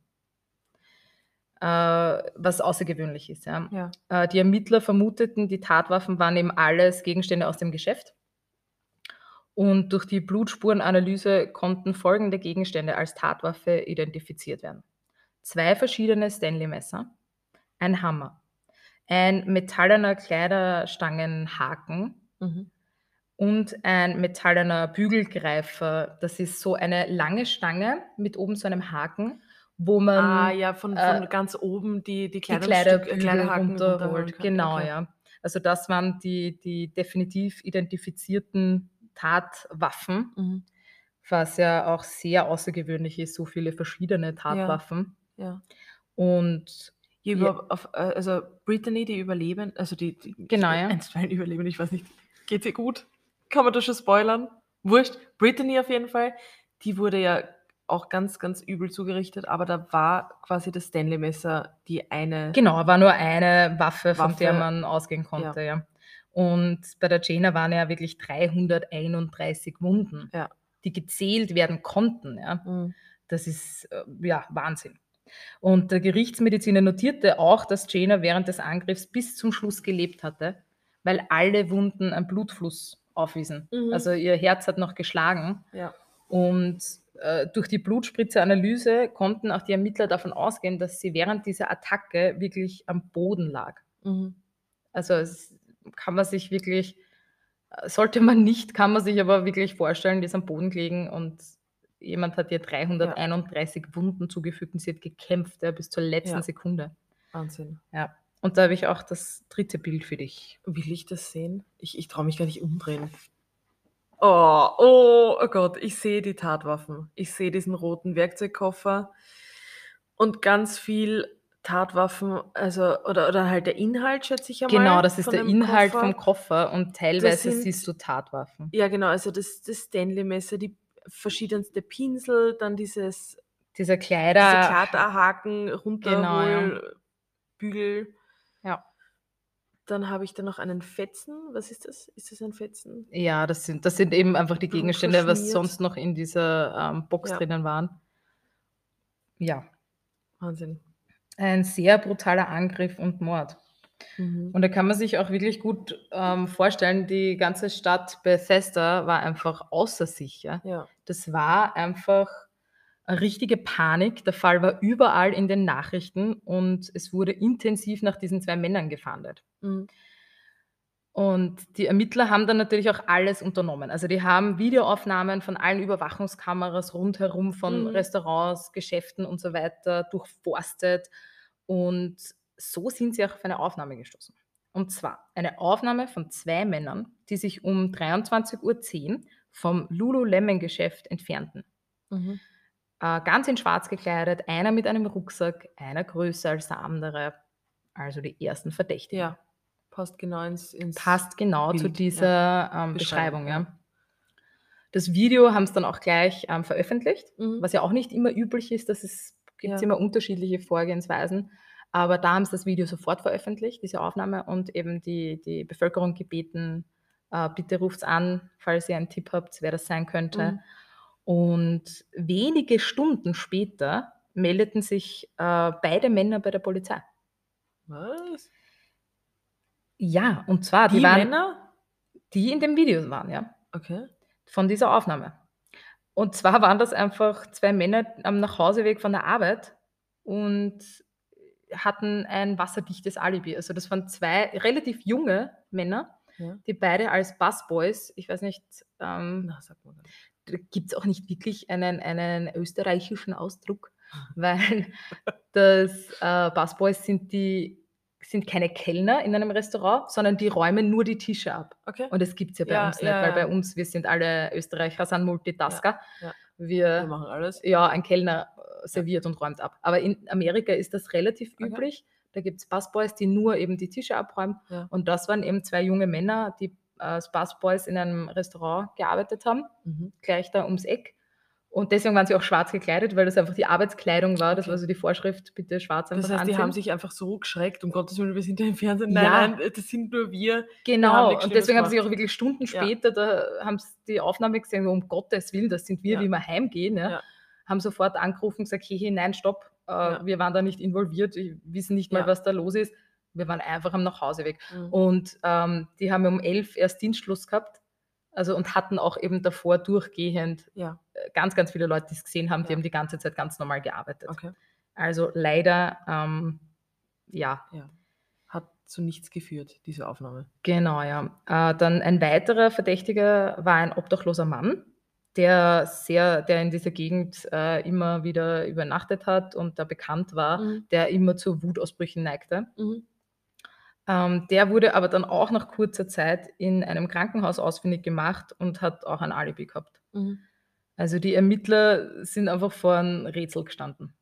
was außergewöhnlich ist, ja. Ja. Die Ermittler vermuteten, die Tatwaffen waren eben alles Gegenstände aus dem Geschäft. Und durch die Blutspurenanalyse konnten folgende Gegenstände als Tatwaffe identifiziert werden: 2 verschiedene Stanley-Messer, ein Hammer, ein metallener Kleiderstangenhaken Mhm. und ein metallener Bügelgreifer. Das ist so eine lange Stange mit oben so einem Haken, wo man Ja, von ganz oben die die Kleidungsstücke Kleiderbügel Kleiderhaken runterholen runterholt. kann. Genau, Okay. ja. Also das waren die definitiv identifizierten Tatwaffen, Mhm. was ja auch sehr außergewöhnlich ist, so viele verschiedene Ja. Tatwaffen. Ja. Und Ja, ja, also Brittany, die Überlebende, also die genau, ja. einstweilen Überlebende, ich weiß nicht, geht's ihr gut? Kann man das schon spoilern? Wurscht. Brittany auf jeden Fall, die wurde ja auch ganz, ganz übel zugerichtet, aber da war quasi das Stanley-Messer die eine Genau, war nur eine Waffe, von der Waffe. man ausgehen konnte, Ja. ja. Und bei der Jayna waren ja wirklich 331 Wunden, Ja. die gezählt werden konnten, ja. Mhm. Das ist, ja, Wahnsinn. Und der Gerichtsmediziner notierte auch, dass Jayna während des Angriffs bis zum Schluss gelebt hatte, weil alle Wunden einen Blutfluss aufwiesen. Mhm. Also ihr Herz hat noch geschlagen. Ja. Und durch die Blutspritze-Analyse konnten auch die Ermittler davon ausgehen, dass sie während dieser Attacke wirklich am Boden lag. Mhm. Also es kann man sich wirklich, sollte man nicht, kann man sich aber wirklich vorstellen, die ist am Boden gelegen und jemand hat ihr 331 Wunden zugefügt und sie hat gekämpft, ja, bis zur letzten Ja. Sekunde. Wahnsinn. Ja. Und da habe ich auch das dritte Bild für dich. Will ich das sehen? Ich traue mich gar nicht umdrehen. Oh Gott, ich sehe die Tatwaffen. Ich sehe diesen roten Werkzeugkoffer und ganz viel Tatwaffen, also oder halt der Inhalt, schätze ich Genau, einmal, das ist von der dem Inhalt Koffer. vom Koffer und Das teilweise sind siehst du Tatwaffen. Ja, genau, also das Stanley-Messer, die verschiedenste Pinsel, dann Diese diese Kleider, Kleiderhaken, genau, ja. Bügel. Ja. Dann habe ich da noch einen Fetzen. Was ist das? Ist das ein Fetzen? Ja, das sind eben einfach die Gegenstände, was Blutverschmiert. sonst noch in dieser Box Ja. drinnen waren. Ja, Wahnsinn. ein sehr brutaler Angriff und Mord. Mhm. Und da kann man sich auch wirklich gut vorstellen, die ganze Stadt Bethesda war einfach außer sich. Ja? Ja. Das war einfach eine richtige Panik. Der Fall war überall in den Nachrichten und es wurde intensiv nach diesen 2 Männern gefahndet. Mhm. Und die Ermittler haben dann natürlich auch alles unternommen. Also, die haben Videoaufnahmen von allen Überwachungskameras rundherum von Mhm. Restaurants, Geschäften und so weiter durchforstet und so sind sie auch auf eine Aufnahme gestoßen. Und zwar eine Aufnahme von 2 Männern, die sich um 23:10 vom Lululemon-Geschäft entfernten. Mhm. Ganz in schwarz gekleidet, einer mit einem Rucksack, einer größer als der andere, also die ersten Verdächtigen. Ja. Passt genau ins Passt genau zu Bild, dieser Beschreibung, Beschreibung, ja. Das Video haben sie dann auch gleich veröffentlicht, was ja auch nicht immer üblich ist. Gibt Ja. immer unterschiedliche Vorgehensweisen. Aber da haben sie das Video sofort veröffentlicht, diese Aufnahme, und eben die Bevölkerung gebeten, bitte ruft's an, falls ihr einen Tipp habt, wer das sein könnte. Und wenige Stunden später meldeten sich beide Männer bei der Polizei. Was? Ja, und zwar, Die die waren, Männer? die in dem Video waren, ja, Okay. von dieser Aufnahme. Und zwar waren das einfach 2 Männer am Nachhauseweg von der Arbeit und hatten ein wasserdichtes Alibi. Also das waren 2 relativ junge Männer, Ja. die beide als Busboys, ich weiß nicht, Na, sag mal. da gibt's auch nicht wirklich einen österreichischen Ausdruck, weil das Busboys sind keine Kellner in einem Restaurant, sondern die räumen nur die Tische ab. Okay. Und das gibt's ja bei Ja, uns nicht, ja, weil bei ja. uns, wir sind alle Österreicher, sind Multitasker. Ja. Wir Wir machen alles. ja, ein Kellner serviert und räumt ab. Aber in Amerika ist das relativ Okay. üblich. Da gibt's Busboys, die nur eben die Tische abräumen. Ja. Und das waren eben 2 junge Männer, die als Busboys in einem Restaurant gearbeitet haben, gleich da ums Eck. Und deswegen waren sie auch schwarz gekleidet, weil das einfach die Arbeitskleidung war. Das Okay. war so die Vorschrift, bitte schwarz einfach Das heißt, die anziehen. haben sich einfach so geschreckt, um Gottes Willen, wir sind ja im Fernsehen. Ja. Nein, das sind nur wir. Wir haben Genau, nichts und Schlimmes deswegen haben sie gemacht. auch wirklich Stunden Ja. später, da haben sie die Aufnahme gesehen, um Gottes Willen, das sind wir, Ja. wie wir heimgehen. Ja. Ja. Haben sofort angerufen und gesagt, hey, nein, stopp, Ja. wir waren da nicht involviert, wir wissen nicht mal, Ja. was da los ist. Wir waren einfach am Nachhauseweg. Mhm. Und die haben um 11 erst Dienstschluss gehabt, also, und hatten auch eben davor durchgehend Ja. ganz, ganz viele Leute, die es gesehen haben, die Ja. haben die ganze Zeit ganz normal gearbeitet. Okay. Also leider, ja, Ja. Hat zu nichts geführt, diese Aufnahme. genau, ja. Dann ein weiterer Verdächtiger war ein obdachloser Mann, der in dieser Gegend immer wieder übernachtet hat und da bekannt war, der immer zu Wutausbrüchen neigte. Der wurde aber dann auch nach kurzer Zeit in einem Krankenhaus ausfindig gemacht und hat auch ein Alibi gehabt. Also die Ermittler sind einfach vor einem Rätsel gestanden.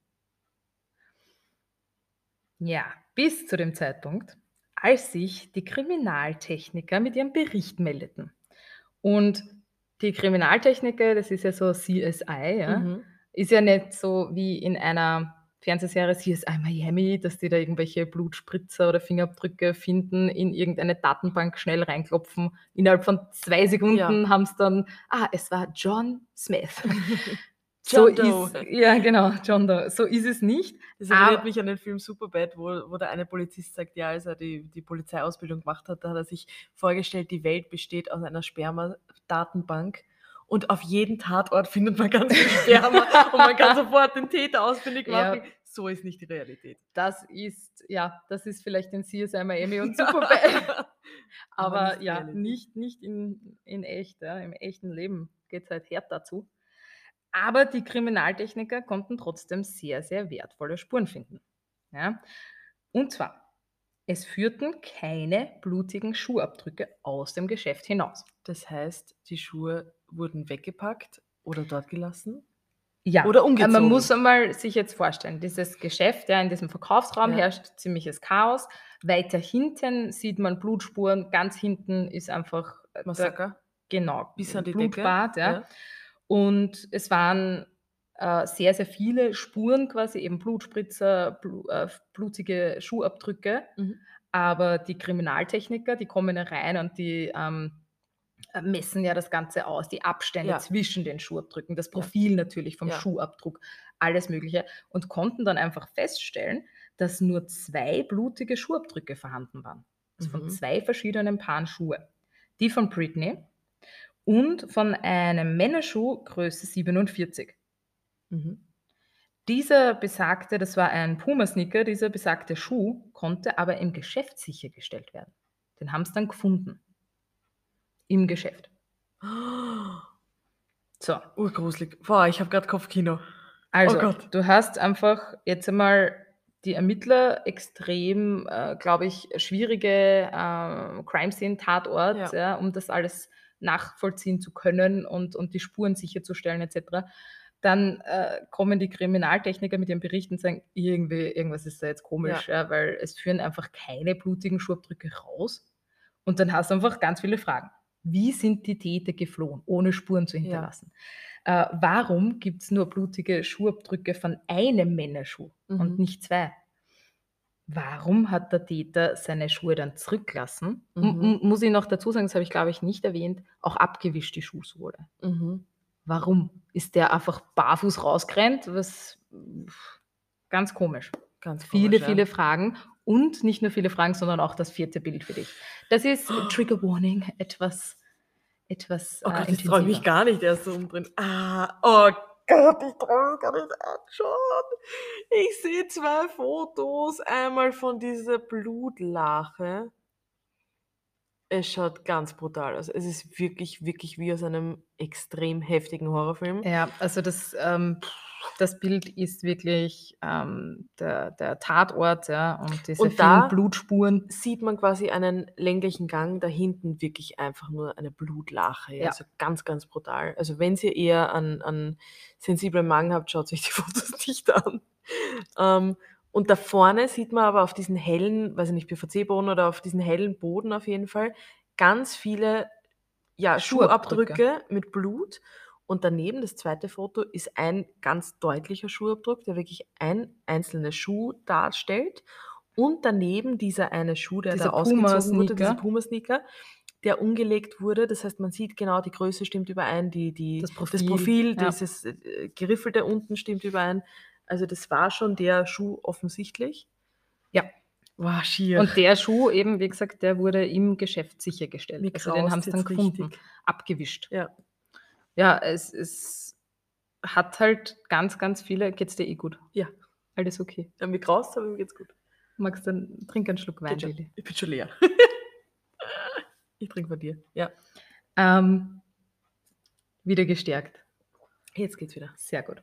Ja, bis zu dem Zeitpunkt, als sich die Kriminaltechniker mit ihrem Bericht meldeten. Und die Kriminaltechniker, das ist ja so CSI, ja, ist ja nicht so wie in einer Fernsehserie CSI Miami, dass die da irgendwelche Blutspritzer oder Fingerabdrücke finden, in irgendeine Datenbank schnell reinklopfen. Innerhalb von 2 Sekunden haben es dann, es war John Smith. John Doe. Ja, genau, John Doe. So ist es nicht. Das erinnert Aber- mich an den Film Superbad, wo der eine Polizist sagt, ja, als er die Polizeiausbildung gemacht hat, da hat er sich vorgestellt, die Welt besteht aus einer Sperma-Datenbank und auf jeden Tatort findet man ganz viel Sperma und man kann sofort den Täter ausfindig Ja. machen. So ist nicht die Realität. Das ist vielleicht in CSI Miami und Superbad. Aber nicht die ja, Realität. nicht in echt. Ja. Im echten Leben geht es halt härter zu. Aber die Kriminaltechniker konnten trotzdem sehr, sehr wertvolle Spuren finden. Ja. Und zwar, es führten keine blutigen Schuhabdrücke aus dem Geschäft hinaus. Das heißt, die Schuhe wurden weggepackt oder dort gelassen? Ja, Oder umgezogen. man muss einmal sich jetzt vorstellen, dieses Geschäft, ja, in diesem Verkaufsraum Ja. herrscht ziemliches Chaos. Weiter hinten sieht man Blutspuren, ganz hinten ist einfach Massaker? Genau, Bis an die Blutbad. Decke? Ja. Und es waren sehr, sehr viele Spuren quasi, eben Blutspritzer, blutige Schuhabdrücke. Aber die Kriminaltechniker, die kommen ja rein und die messen ja das Ganze aus, die Abstände Ja. zwischen den Schuhabdrücken, das Profil natürlich vom Ja. Schuhabdruck, alles Mögliche, und konnten dann einfach feststellen, dass nur 2 blutige Schuhabdrücke vorhanden waren. Also von 2 verschiedenen Paaren Schuhe. Die von Britney und von einem Männerschuh Größe 47. Dieser besagte, das war ein Puma-Sneaker, dieser besagte Schuh konnte aber im Geschäft sichergestellt werden. Den haben sie dann gefunden. Im Geschäft. So, Urgruselig. Boah, ich habe gerade Kopfkino. also Oh Gott. du hast einfach jetzt einmal die Ermittler extrem, glaube ich, schwierige Crime-Scene-Tatort, ja, um das alles nachvollziehen zu können und die Spuren sicherzustellen etc. Dann kommen die Kriminaltechniker mit ihrem Bericht und sagen, irgendwas ist da jetzt komisch, ja, weil es führen einfach keine blutigen Schuhabdrücke raus. Und dann hast du einfach ganz viele Fragen. Wie sind die Täter geflohen, ohne Spuren zu hinterlassen? Warum gibt es nur blutige Schuhabdrücke von einem Männerschuh und nicht 2? Warum hat der Täter seine Schuhe dann zurückgelassen? Muss ich noch dazu sagen, das habe ich, glaube ich, nicht erwähnt, auch abgewischt die Schuhsohle. Warum? Ist der einfach barfuß rausgerannt? Ganz komisch. Ganz Viele, komisch, viele Fragen und nicht nur viele Fragen, sondern auch das 4. Bild für dich. Das ist Trigger Warning, etwas Oh Gott, das intensiver. traue ich mich gar nicht erst so umdrehen. Oh Gott, ich traue mich gar nicht anschauen. Ich sehe 2 Fotos, einmal von dieser Blutlache. Es schaut ganz brutal aus. Es ist wirklich, wirklich wie aus einem extrem heftigen Horrorfilm. Ja, also das Bild ist wirklich der Tatort, ja, und diese Und vielen da Blutspuren. sieht man quasi einen länglichen Gang, da hinten wirklich einfach nur eine Blutlache. Ja. Ja. Also ganz, ganz brutal. Also wenn ihr eher an sensiblen Magen habt, schaut euch die Fotos nicht an. Und da vorne sieht man aber auf diesen hellen, weiß ich nicht, PVC-Boden oder auf diesen hellen Boden auf jeden Fall, ganz viele Schuhabdrücke mit Blut. Und daneben, das zweite Foto, ist ein ganz deutlicher Schuhabdruck, der wirklich ein einzelner Schuh darstellt. Und daneben dieser eine Schuh, der Dieser da ausgezogen wurde, Puma-Sneaker. dieser Puma-Sneaker, der umgelegt wurde. Das heißt, man sieht genau, die Größe stimmt überein, Das das Profil, Profil, ja. dieses Geriffelte unten stimmt überein. Also das war schon der Schuh offensichtlich. Ja. Wow, schier. Und der Schuh eben, wie gesagt, der wurde im Geschäft sichergestellt. Mir Also den graust haben sie dann jetzt gefunden, richtig. abgewischt. Ja. Ja, es hat halt ganz, ganz viele. Geht's dir eh gut? Ja. Alles okay. Ja, mir graust, aber mir geht's gut. Magst du dann trink einen Schluck Wein, Geht schon. Lilly? Ich bin schon leer. Ich trinke von dir. Ja. Wieder gestärkt. Jetzt geht's wieder. Sehr gut.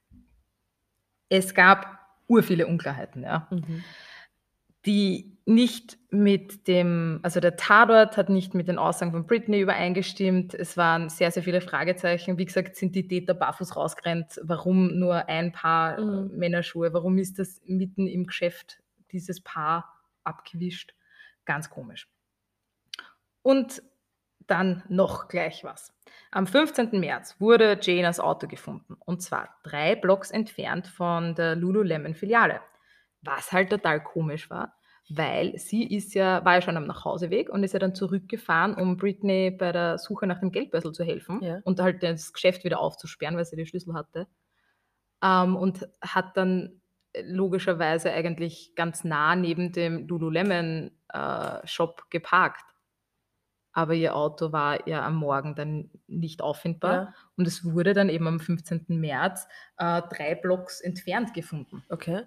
Es gab urviele Unklarheiten, ja. Die nicht mit dem, also der Tatort hat nicht mit den Aussagen von Britney übereingestimmt. Es waren sehr, sehr viele Fragezeichen. Wie gesagt, sind die Täter barfuß rausgerannt? Warum nur ein Paar Männerschuhe? Warum ist das mitten im Geschäft, dieses Paar abgewischt? Ganz komisch. Und dann noch gleich was. Am 15. März wurde Janas Auto gefunden. Und zwar 3 Blocks entfernt von der Lululemon-Filiale. Was halt total komisch war, weil sie war ja schon am Nachhauseweg und ist ja dann zurückgefahren, um Britney bei der Suche nach dem Geldbörsel zu helfen und halt das Geschäft wieder aufzusperren, weil sie die Schlüssel hatte. Und hat dann logischerweise eigentlich ganz nah neben dem Lululemon-Shop geparkt. Aber ihr Auto war ja am Morgen dann nicht auffindbar. Ja. Und es wurde dann eben am 15. März 3 Blocks entfernt gefunden. Okay.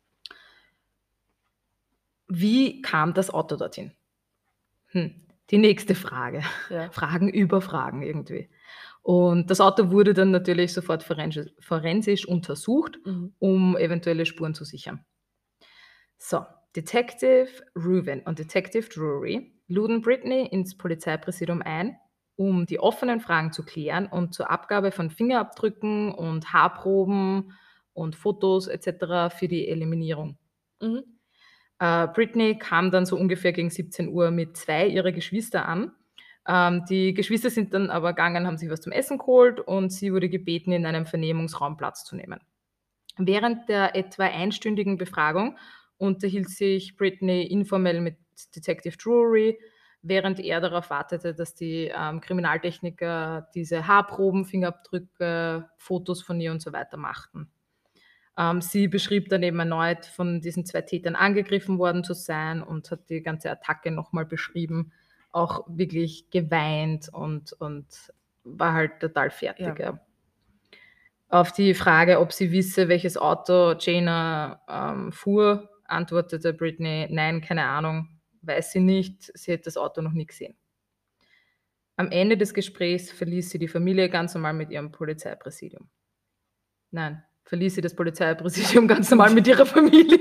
Wie kam das Auto dorthin? Die nächste Frage. Ja. Fragen über Fragen irgendwie. Und das Auto wurde dann natürlich sofort forensisch untersucht, um eventuelle Spuren zu sichern. So, Detective Reuven und Detective Drury luden Britney ins Polizeipräsidium ein, um die offenen Fragen zu klären und zur Abgabe von Fingerabdrücken und Haarproben und Fotos etc. für die Eliminierung. Britney kam dann so ungefähr gegen 17 Uhr mit 2 ihrer Geschwister an. Die Geschwister sind dann aber gegangen, haben sich was zum Essen geholt und sie wurde gebeten, in einem Vernehmungsraum Platz zu nehmen. Während der etwa einstündigen Befragung unterhielt sich Britney informell mit Detective Drury, während er darauf wartete, dass die Kriminaltechniker diese Haarproben, Fingerabdrücke, Fotos von ihr und so weiter machten. Sie beschrieb dann eben erneut, von diesen 2 Tätern angegriffen worden zu sein und hat die ganze Attacke nochmal beschrieben, auch wirklich geweint und war halt total fertig. Ja. Auf die Frage, ob sie wisse, welches Auto Jana fuhr, antwortete Britney, nein, keine Ahnung, weiß sie nicht, sie hätte das Auto noch nie gesehen. Am Ende des Gesprächs verließ sie die Familie ganz normal mit ihrem Polizeipräsidium. Nein, verließ sie das Polizeipräsidium ganz normal mit ihrer Familie.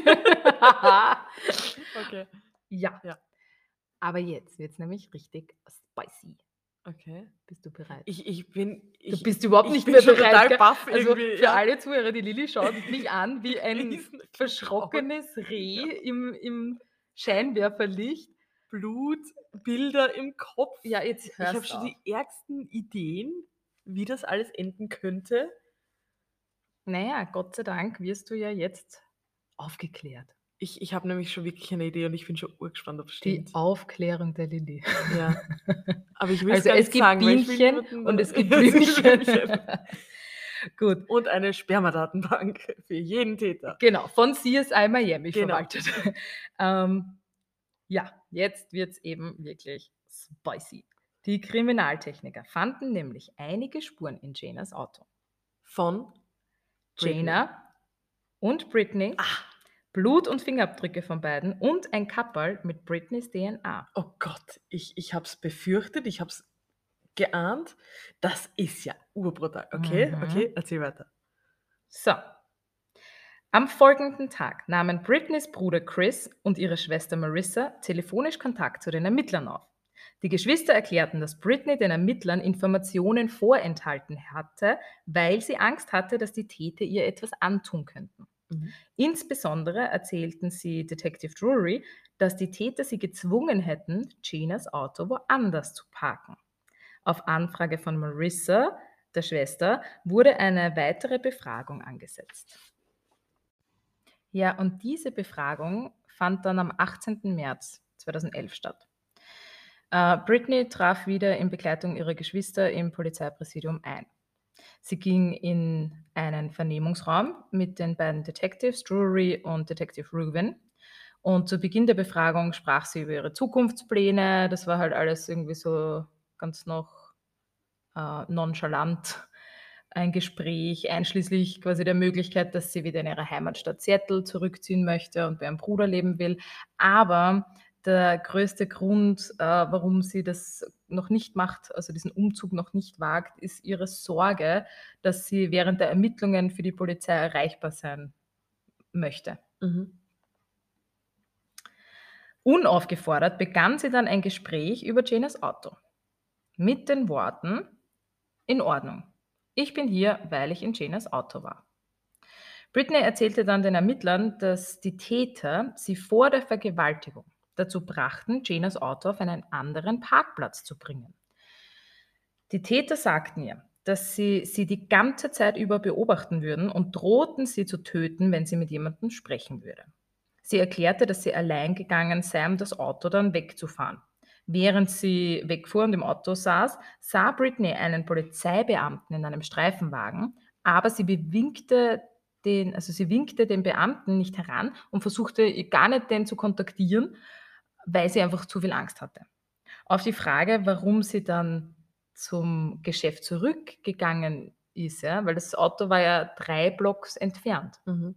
Okay. Ja. Ja. Aber jetzt wird es nämlich richtig spicy. Okay. Bist du bereit? Du bist überhaupt nicht bin mehr schon bereit. total gell? baff Also irgendwie. für alle Zuhörer, die Lilly schaut mich an wie ein Riesen- verschrockenes Reh im Scheinwerferlicht. Blutbilder im Kopf. Ja, jetzt Ich habe hörst schon auf. die ärgsten Ideen, wie das alles enden könnte. Naja, Gott sei Dank wirst du ja jetzt aufgeklärt. Ich habe nämlich schon wirklich eine Idee und ich bin schon urgespannt, ob es Die stimmt. Aufklärung der Lilly. Ja. Aber ich will es Also gar es nicht gibt sagen, weil ich will Bienchen niemanden und da- es gibt Ja, es gibt Blümchen. Blümchen. Gut, Und eine Spermadatenbank für jeden Täter. genau, von CSI Miami Genau. verwaltet. Ja, jetzt wird es eben wirklich spicy. Die Kriminaltechniker fanden nämlich einige Spuren in Janas Auto. Von Britney. Jana und Britney, Blut- und Fingerabdrücke von beiden und ein Kapperl mit Britneys DNA. Oh Gott, ich habe es befürchtet, ich habe es geahnt. Das ist ja urbrutal. Okay, Mhm. okay, erzähl weiter. So. Am folgenden Tag nahmen Britneys Bruder Chris und ihre Schwester Marissa telefonisch Kontakt zu den Ermittlern auf. Die Geschwister erklärten, dass Britney den Ermittlern Informationen vorenthalten hatte, weil sie Angst hatte, dass die Täter ihr etwas antun könnten. Mhm. Insbesondere erzählten sie Detective Drury, dass die Täter sie gezwungen hätten, Janas Auto woanders zu parken. Auf Anfrage von Marissa, der Schwester, wurde eine weitere Befragung angesetzt. Ja, und diese Befragung fand dann am 18. März 2011 statt. Britney traf wieder in Begleitung ihrer Geschwister im Polizeipräsidium ein. Sie ging in einen Vernehmungsraum mit den beiden Detectives, Drury und Detective Rubin. Und zu Beginn der Befragung sprach sie über ihre Zukunftspläne. Das war halt alles irgendwie so ganz noch nonchalant. Ein Gespräch, einschließlich quasi der Möglichkeit, dass sie wieder in ihre Heimatstadt Seattle zurückziehen möchte und bei ihrem Bruder leben will. Aber der größte Grund, warum sie das noch nicht macht, also diesen Umzug noch nicht wagt, ist ihre Sorge, dass sie während der Ermittlungen für die Polizei erreichbar sein möchte. Mhm. Unaufgefordert begann sie dann ein Gespräch über Janas Auto. Mit den Worten: In Ordnung. Ich bin hier, weil ich in Janas Auto war. Britney erzählte dann den Ermittlern, dass die Täter sie vor der Vergewaltigung dazu brachten, Janas Auto auf einen anderen Parkplatz zu bringen. Die Täter sagten ihr, dass sie die ganze Zeit über beobachten würden und drohten, sie zu töten, wenn sie mit jemandem sprechen würde. Sie erklärte, dass sie allein gegangen sei, um das Auto dann wegzufahren. Während sie wegfuhr und im Auto saß, sah Britney einen Polizeibeamten in einem Streifenwagen, aber sie winkte den Beamten nicht heran und versuchte gar nicht, den zu kontaktieren, weil sie einfach zu viel Angst hatte. Auf die Frage, warum sie dann zum Geschäft zurückgegangen ist, ja, weil das Auto war ja 3 Blocks entfernt, Mhm.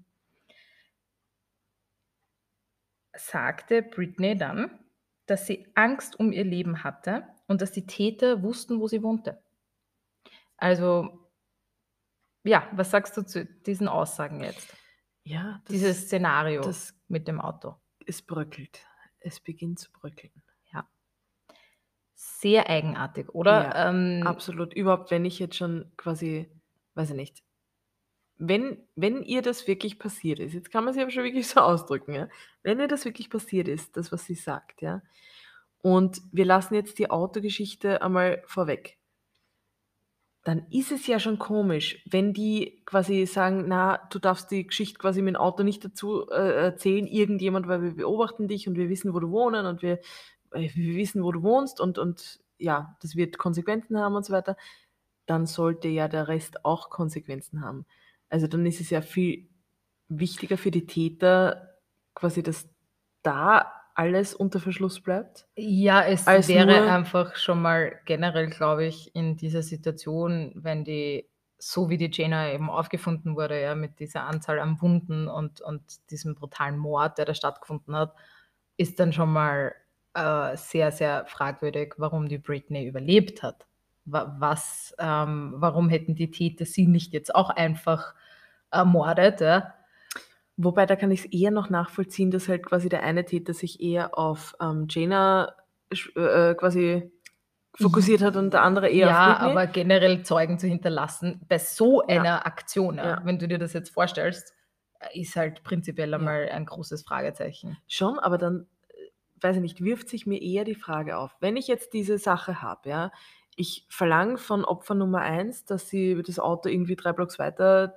sagte Britney dann, dass sie Angst um ihr Leben hatte und dass die Täter wussten, wo sie wohnte. Also, ja, was sagst du zu diesen Aussagen jetzt? Ja, Dieses Szenario das- mit dem Auto. es bröckelt. Es beginnt zu bröckeln. Ja. Sehr eigenartig, oder? Ja, absolut. Überhaupt, wenn ich jetzt schon quasi, weiß ich nicht, wenn ihr das wirklich passiert ist, jetzt kann man sich aber schon wirklich so ausdrücken, ja, wenn ihr das wirklich passiert ist, das, was sie sagt, ja, und wir lassen jetzt die Autogeschichte einmal vorweg, dann ist es ja schon komisch, wenn die quasi sagen, na, du darfst die Geschichte quasi mit dem Auto nicht dazu erzählen, irgendjemand, weil wir beobachten dich und wir wissen, wo du wohnen und wir wissen, wo du wohnst und ja, das wird Konsequenzen haben und so weiter, dann sollte ja der Rest auch Konsequenzen haben. Also dann ist es ja viel wichtiger für die Täter, quasi, dass da alles unter Verschluss bleibt. Ja, es Als wäre nur- einfach schon mal generell, glaube ich, in dieser Situation, wenn die so wie die Jana eben aufgefunden wurde, ja, mit dieser Anzahl an Wunden und diesem brutalen Mord, der da stattgefunden hat, ist dann schon mal, sehr, sehr fragwürdig, warum die Britney überlebt hat. Warum hätten die Täter sie nicht jetzt auch einfach ermordet, ja? Wobei, da kann ich es eher noch nachvollziehen, dass halt quasi der eine Täter sich eher auf Jana quasi fokussiert hat und der andere eher auf Ja, Britney. aber generell Zeugen zu hinterlassen bei so Ja. einer Aktion, ja, Ja. wenn du dir das jetzt vorstellst, ist halt prinzipiell einmal ein großes Fragezeichen. Schon, aber dann weiß ich nicht, wirft sich mir eher die Frage auf, wenn ich jetzt diese Sache habe, ja, ich verlange von Opfer Nummer 1, dass sie das Auto irgendwie 3 Blocks weiter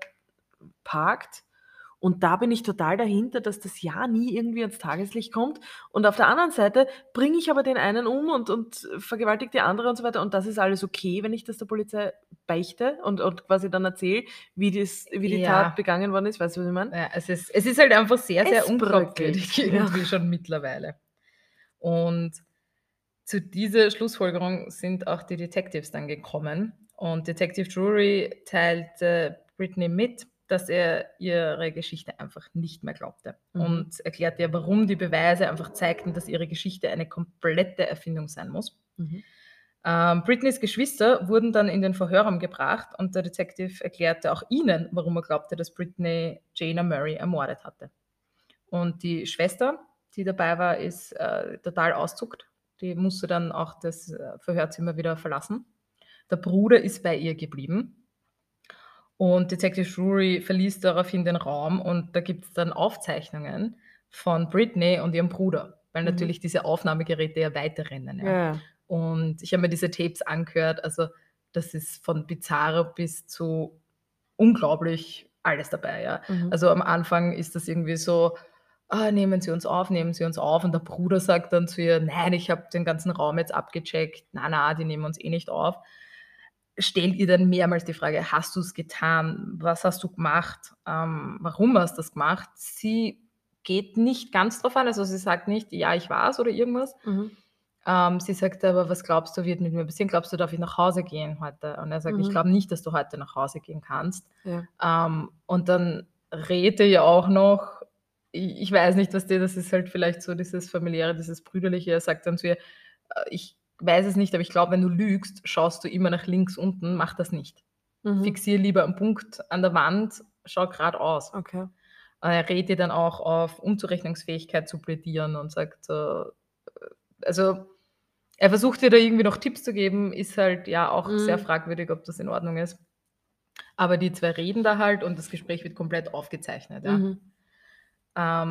parkt und da bin ich total dahinter, dass das ja nie irgendwie ans Tageslicht kommt und auf der anderen Seite bringe ich aber den einen um und vergewaltige die andere und so weiter und das ist alles okay, wenn ich das der Polizei beichte und quasi dann erzähle, wie die Ja. Tat begangen worden ist. Weißt du, was ich meine? Ja, es ist halt einfach sehr, sehr Es unglaubwürdig bröckelt, ja. irgendwie schon mittlerweile. Und zu dieser Schlussfolgerung sind auch die Detectives dann gekommen. Und Detective Drury teilte Britney mit, dass er ihre Geschichte einfach nicht mehr glaubte. Und erklärte ihr, warum die Beweise einfach zeigten, dass ihre Geschichte eine komplette Erfindung sein muss. Britneys Geschwister wurden dann in den Verhörraum gebracht und der Detective erklärte auch ihnen, warum er glaubte, dass Britney Jayna Murray ermordet hatte. Und die Schwester, die dabei war, ist total auszuckt. Die musste dann auch das Verhörzimmer wieder verlassen. Der Bruder ist bei ihr geblieben. Und Detective Drury verließ daraufhin den Raum und da gibt es dann Aufzeichnungen von Britney und ihrem Bruder, weil natürlich diese Aufnahmegeräte ja weiterrennen. Ja. Ja. Und ich habe mir diese Tapes angehört, also das ist von bizarr bis zu unglaublich alles dabei. Ja. Also am Anfang ist das irgendwie so, nehmen Sie uns auf. Und der Bruder sagt dann zu ihr, nein, ich habe den ganzen Raum jetzt abgecheckt, na, die nehmen uns eh nicht auf. Stellt ihr dann mehrmals die Frage, hast du es getan? Was hast du gemacht? Warum hast du das gemacht? Sie geht nicht ganz drauf an, also sie sagt nicht, ja, ich war's oder irgendwas. Sie sagt aber, was glaubst du, wird mit mir passieren? Glaubst du, darf ich nach Hause gehen heute? Und er sagt, ich glaube nicht, dass du heute nach Hause gehen kannst. Ja. Und dann redet er ja auch noch, ich weiß nicht, was das ist halt vielleicht so dieses familiäre, dieses brüderliche. Er sagt dann zu ihr, ich weiß es nicht, aber ich glaube, wenn du lügst, schaust du immer nach links unten, mach das nicht. Fixier lieber einen Punkt an der Wand, schau geradeaus. Okay. Er rät ihr dann auch auf, Unzurechnungsfähigkeit zu plädieren und sagt, also er versucht ihr da irgendwie noch Tipps zu geben, ist halt ja auch sehr fragwürdig, ob das in Ordnung ist. Aber die zwei reden da halt und das Gespräch wird komplett aufgezeichnet. Ja.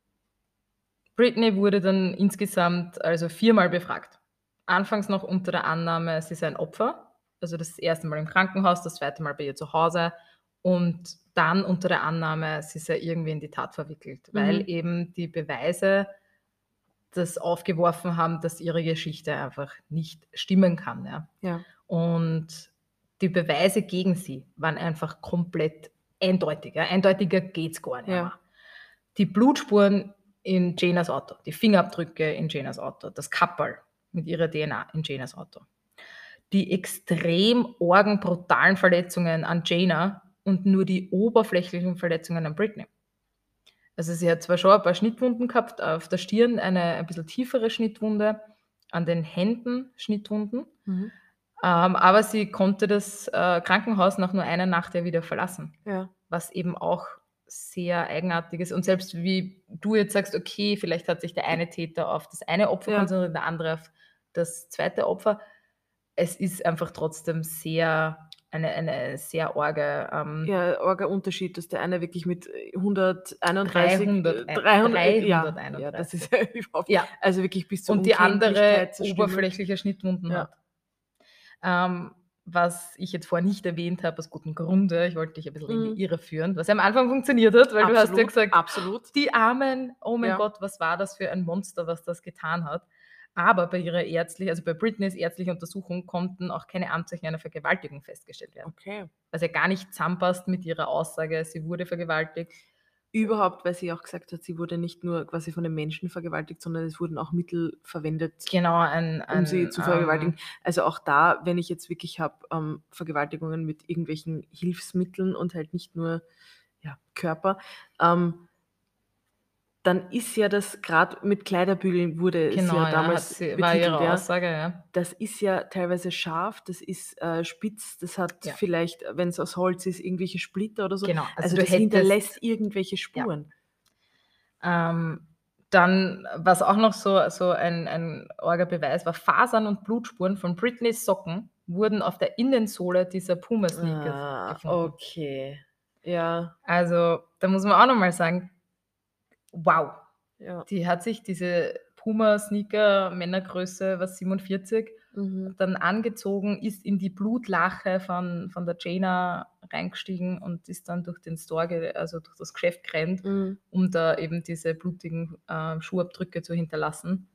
Britney wurde dann insgesamt also 4-mal befragt. Anfangs noch unter der Annahme, sie sei ein Opfer, also das erste Mal im Krankenhaus, das zweite Mal bei ihr zu Hause und dann unter der Annahme, sie sei irgendwie in die Tat verwickelt, weil eben die Beweise das aufgeworfen haben, dass ihre Geschichte einfach nicht stimmen kann. Ja. Ja. Und die Beweise gegen sie waren einfach komplett eindeutig. Ja. Eindeutiger geht's gar nicht mehr. Die Blutspuren in Jaynas Auto, die Fingerabdrücke in Jaynas Auto, das Kapperl mit ihrer DNA in Jaynas Auto, die extrem brutalen Verletzungen an Jayna und nur die oberflächlichen Verletzungen an Britney. Also sie hat zwar schon ein paar Schnittwunden gehabt, auf der Stirn eine ein bisschen tiefere Schnittwunde, an den Händen Schnittwunden, aber sie konnte das Krankenhaus nach nur einer Nacht ja wieder verlassen, Ja. was eben auch sehr eigenartig ist. Und selbst wie du jetzt sagst, okay, vielleicht hat sich der eine Täter auf das eine Opfer konzentriert, der andere auf das zweite Opfer. Es ist einfach trotzdem eine sehr arge, Ja, arger Unterschied, dass der eine wirklich mit 131 331. ja, das ist ja überhaupt Ja. also wirklich bis zur und die andere Unkenntlichkeit zur Stimme. oberflächliche Schnittwunden Ja. hat. Was ich jetzt vorher nicht erwähnt habe, aus gutem Grunde, ich wollte dich ein bisschen in die Irre führen, was ja am Anfang funktioniert hat, weil du hast ja gesagt, Absolut. die Armen, oh mein Ja. Gott, was war das für ein Monster, was das getan hat. Aber bei ihrer bei Britneys ärztlicher Untersuchung konnten auch keine Anzeichen einer Vergewaltigung festgestellt werden. Okay. Was ja gar nicht zusammenpasst mit ihrer Aussage, sie wurde vergewaltigt. Überhaupt, weil sie auch gesagt hat, sie wurde nicht nur quasi von den Menschen vergewaltigt, sondern es wurden auch Mittel verwendet, Genau, um sie zu vergewaltigen. Also auch da, wenn ich jetzt wirklich habe, Vergewaltigungen mit irgendwelchen Hilfsmitteln und halt nicht nur Körper, dann ist ja das gerade mit Kleiderbügeln wurde es Genau, ja ja, damals war betitelt, ihre ja. Aussage, ja. Das ist ja teilweise scharf, das ist spitz, das hat Ja. vielleicht, wenn es aus Holz ist, irgendwelche Splitter oder so. Genau, Also du das hättest hinterlässt irgendwelche Spuren. Dann, was auch noch so ein arger Beweis war, Fasern und Blutspuren von Britneys Socken wurden auf der Innensohle dieser Puma-Sneakers gefunden. Okay. Ja. Also, da muss man auch noch mal sagen, wow, Ja. die hat sich diese Puma-Sneaker, Männergröße, 47, Mhm. dann angezogen, ist in die Blutlache von der Jaina reingestiegen und ist dann durch den Store, also durch das Geschäft gerannt, Mhm. um da eben diese blutigen Schuhabdrücke zu hinterlassen.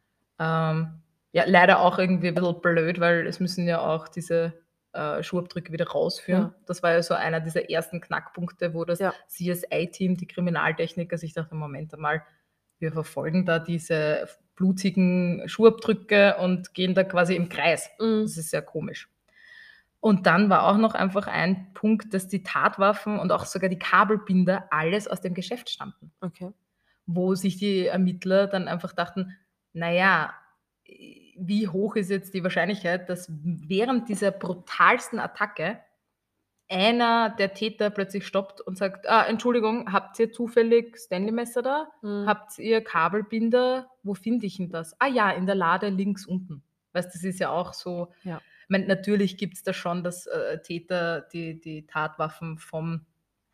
Ja, leider auch irgendwie ein bisschen blöd, weil es müssen ja auch diese Schuhabdrücke wieder rausführen. Ja. Das war ja so einer dieser ersten Knackpunkte, wo das Ja. CSI-Team, die Kriminaltechniker, sich dachte, Moment einmal, wir verfolgen da diese blutigen Schuhabdrücke und gehen da quasi im Kreis. Mhm. Das ist sehr komisch. Und dann war auch noch einfach ein Punkt, dass die Tatwaffen und auch sogar die Kabelbinder alles aus dem Geschäft stammten, Okay. wo sich die Ermittler dann einfach dachten, naja, wie hoch ist jetzt die Wahrscheinlichkeit, dass während dieser brutalsten Attacke einer der Täter plötzlich stoppt und sagt, Entschuldigung, habt ihr zufällig Stanley-Messer da? Mhm. Habt ihr Kabelbinder? Wo finde ich denn das? Ah ja, in der Lade links unten. Weißt, das ist ja auch so, Ja. ich meine, natürlich gibt es da schon, dass Täter die Tatwaffen vom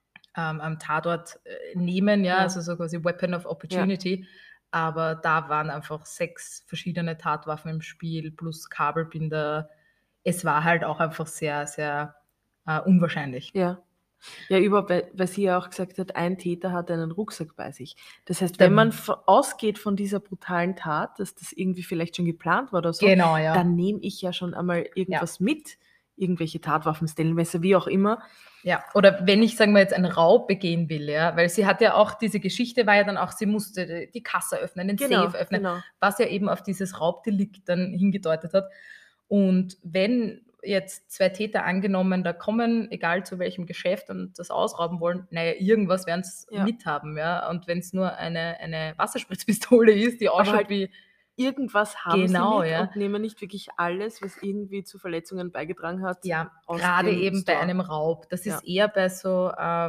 am Tatort nehmen, ja, Ja. also so quasi Weapon of Opportunity. Aber da waren einfach 6 verschiedene Tatwaffen im Spiel plus Kabelbinder. Es war halt auch einfach sehr, sehr unwahrscheinlich. Ja. Ja, überhaupt, weil sie ja auch gesagt hat, ein Täter hatte einen Rucksack bei sich. Das heißt, Da- wenn man ausgeht von dieser brutalen Tat, dass das irgendwie vielleicht schon geplant war oder so, Genau, ja. dann nehme ich ja schon einmal irgendwas mit, irgendwelche Tatwaffen, Stellenmesser, wie auch immer. Ja, oder wenn ich, sagen wir jetzt, einen Raub begehen will, ja, weil sie hat ja auch, diese Geschichte war ja dann auch, sie musste die Kasse öffnen, den Safe öffnen, Genau. was ja eben auf dieses Raubdelikt dann hingedeutet hat. Und wenn jetzt 2 Täter angenommen da kommen, egal zu welchem Geschäft, und das ausrauben wollen, naja, irgendwas werden sie Ja. mithaben, ja. Und wenn es nur eine Wasserspritzpistole ist, die ausschaut halt wie, Irgendwas haben Genau, sie mit ja. und nehmen nicht wirklich alles, was irgendwie zu Verletzungen beigetragen hat, ja, aus gerade dem eben bei Store. einem Raub. Das Ja. ist eher bei so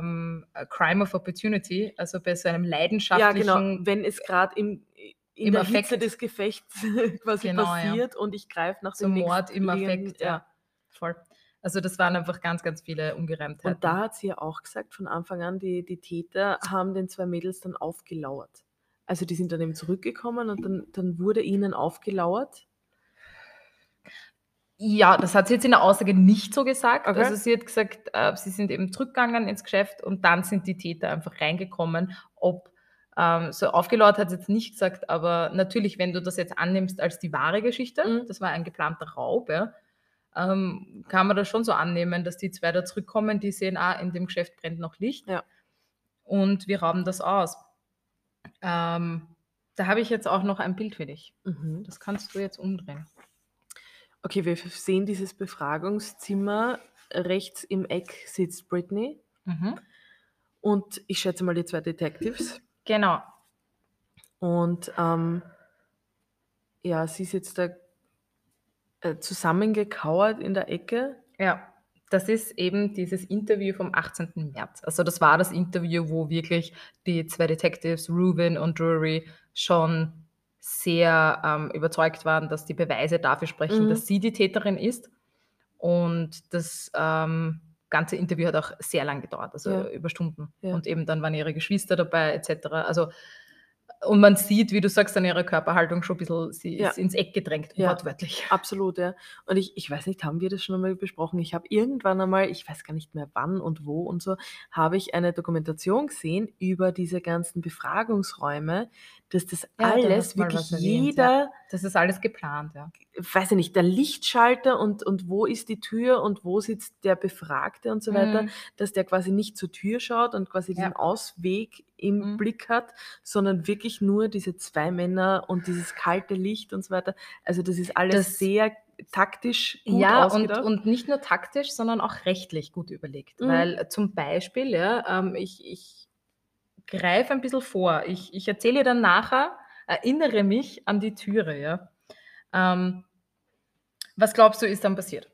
a Crime of Opportunity, also bei so einem Ja, leidenschaftlichen, genau, wenn es gerade in Im der Affekt. Hitze des Gefechts quasi Genau, ja. passiert und ich greife nach so dem Mord im nächstliegenden, Affekt, ja, voll. Also das waren einfach ganz, ganz viele Ungereimtheiten. Und da hat sie ja auch gesagt, von Anfang an, die Täter haben den 2 Mädels dann aufgelauert. Also die sind dann eben zurückgekommen und dann wurde ihnen aufgelauert. Ja, das hat sie jetzt in der Aussage nicht so gesagt. Okay. Also sie hat gesagt, sie sind eben zurückgegangen ins Geschäft und dann sind die Täter einfach reingekommen. Ob so aufgelauert hat sie jetzt nicht gesagt, aber natürlich, wenn du das jetzt annimmst als die wahre Geschichte, Mhm. das war ein geplanter Raub, ja, kann man das schon so annehmen, dass die 2 da zurückkommen, die sehen, in dem Geschäft brennt noch Licht Ja. und wir rauben das aus. Da habe ich jetzt auch noch ein Bild für dich. Mhm. Das kannst du jetzt umdrehen. Okay, wir sehen dieses Befragungszimmer. Rechts im Eck sitzt Britney Mhm. und ich schätze mal die 2 Detectives. Genau. Und ja, sie sitzt da zusammengekauert in der Ecke. Ja, das ist eben dieses Interview vom 18. März. Also das war das Interview, wo wirklich die 2 Detectives, Rubin und Drury, schon sehr überzeugt waren, dass die Beweise dafür sprechen, Mhm. dass sie die Täterin ist. Und das ganze Interview hat auch sehr lang gedauert, also Ja. über Stunden. Ja. Und eben dann waren ihre Geschwister dabei etc. Also, und man sieht, wie du sagst, an ihrer Körperhaltung schon ein bisschen, sie Ja. ist ins Eck gedrängt, Ja. wortwörtlich. Absolut, ja. Und ich weiß nicht, haben wir das schon einmal besprochen? Ich habe irgendwann einmal, ich weiß gar nicht mehr wann und wo und so, habe ich eine Dokumentation gesehen über diese ganzen Befragungsräume, dass das Ja, da alles hast du mal wirklich was erwähnt, jeder, Das ist alles geplant, ja. weiß ich nicht, der Lichtschalter und wo ist die Tür und wo sitzt der Befragte und so weiter, dass der quasi nicht zur Tür schaut und quasi diesen Ja. Ausweg im Mhm. Blick hat, sondern wirklich nur diese 2 Männer und dieses kalte Licht und so weiter. Also das ist alles Das- sehr taktisch gut Ja, ausgedacht. und nicht nur taktisch, sondern auch rechtlich gut überlegt. Mhm. Weil zum Beispiel, ja, ich greife ein bisschen vor. Ich erzähle dir dann nachher, erinnere mich an die Türe, ja. Was glaubst du, ist dann passiert?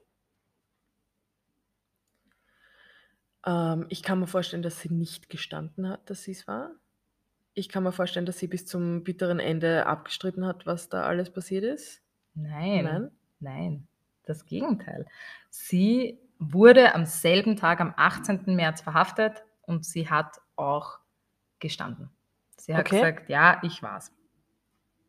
Ich kann mir vorstellen, dass sie nicht gestanden hat, dass sie es war. Ich kann mir vorstellen, dass sie bis zum bitteren Ende abgestritten hat, was da alles passiert ist. Nein. Nein? Das Gegenteil. Sie wurde am selben Tag, am 18. März verhaftet und sie hat auch gestanden. Sie hat Okay. gesagt, ja, ich war's.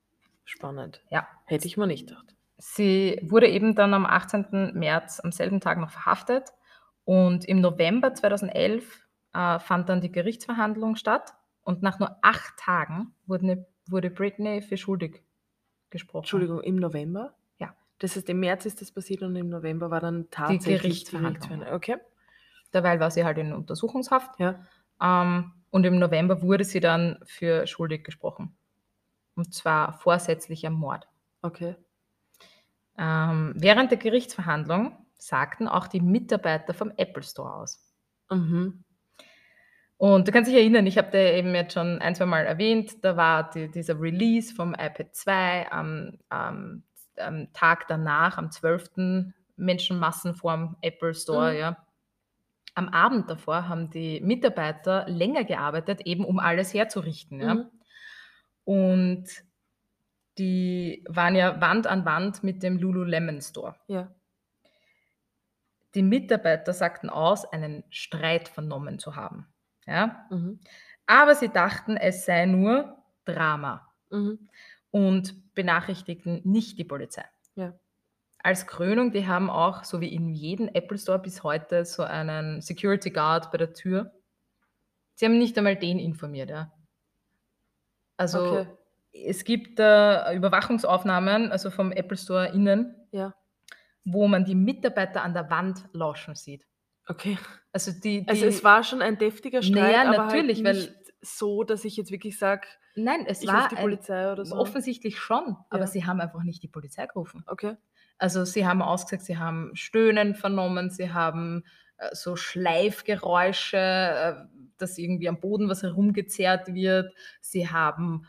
Spannend. Ja. Hätte ich mir nicht gedacht. Sie wurde eben dann am 18. März am selben Tag noch verhaftet und im November 2011 fand dann die Gerichtsverhandlung statt und nach nur 8 Tagen wurde Britney für schuldig gesprochen. Entschuldigung, im November? Ja. Das heißt, im März ist das passiert und im November war dann tatsächlich Gerichtsverhandlung, ja. Okay. Derweil war sie halt in Untersuchungshaft Ja. und im November wurde sie dann für schuldig gesprochen. Und zwar vorsätzlicher Mord. Okay. Während der Gerichtsverhandlung sagten auch die Mitarbeiter vom Apple Store aus. Mhm. Und du kannst dich erinnern, ich habe dir eben jetzt schon 1, 2 Mal erwähnt, da war dieser Release vom iPad 2 am Tag danach, am 12. Menschenmassen vorm Apple Store, Mhm. ja. Am Abend davor haben die Mitarbeiter länger gearbeitet, eben um alles herzurichten, ja. Mhm. Und die waren ja Wand an Wand mit dem Lululemon Store. Ja. Die Mitarbeiter sagten aus, einen Streit vernommen zu haben. Ja? Mhm. Aber sie dachten, es sei nur Drama Mhm. und benachrichtigten nicht die Polizei. Ja. Als Krönung, die haben auch, so wie in jedem Apple Store bis heute, so einen Security Guard bei der Tür. Sie haben nicht einmal den informiert. Ja? Also Okay. es gibt Überwachungsaufnahmen, also vom Apple Store innen, Ja. wo man die Mitarbeiter an der Wand lauschen sieht. Okay. Also Also es war schon ein deftiger Streit, Naja, aber natürlich, halt weil nicht so, dass ich jetzt wirklich sage, nein, es ich rufe war die Polizei oder so. offensichtlich schon, aber Ja. sie haben einfach nicht die Polizei gerufen. Okay. Also, sie haben ausgesagt, sie haben Stöhnen vernommen, sie haben, so Schleifgeräusche, dass irgendwie am Boden was herumgezerrt wird. Sie haben,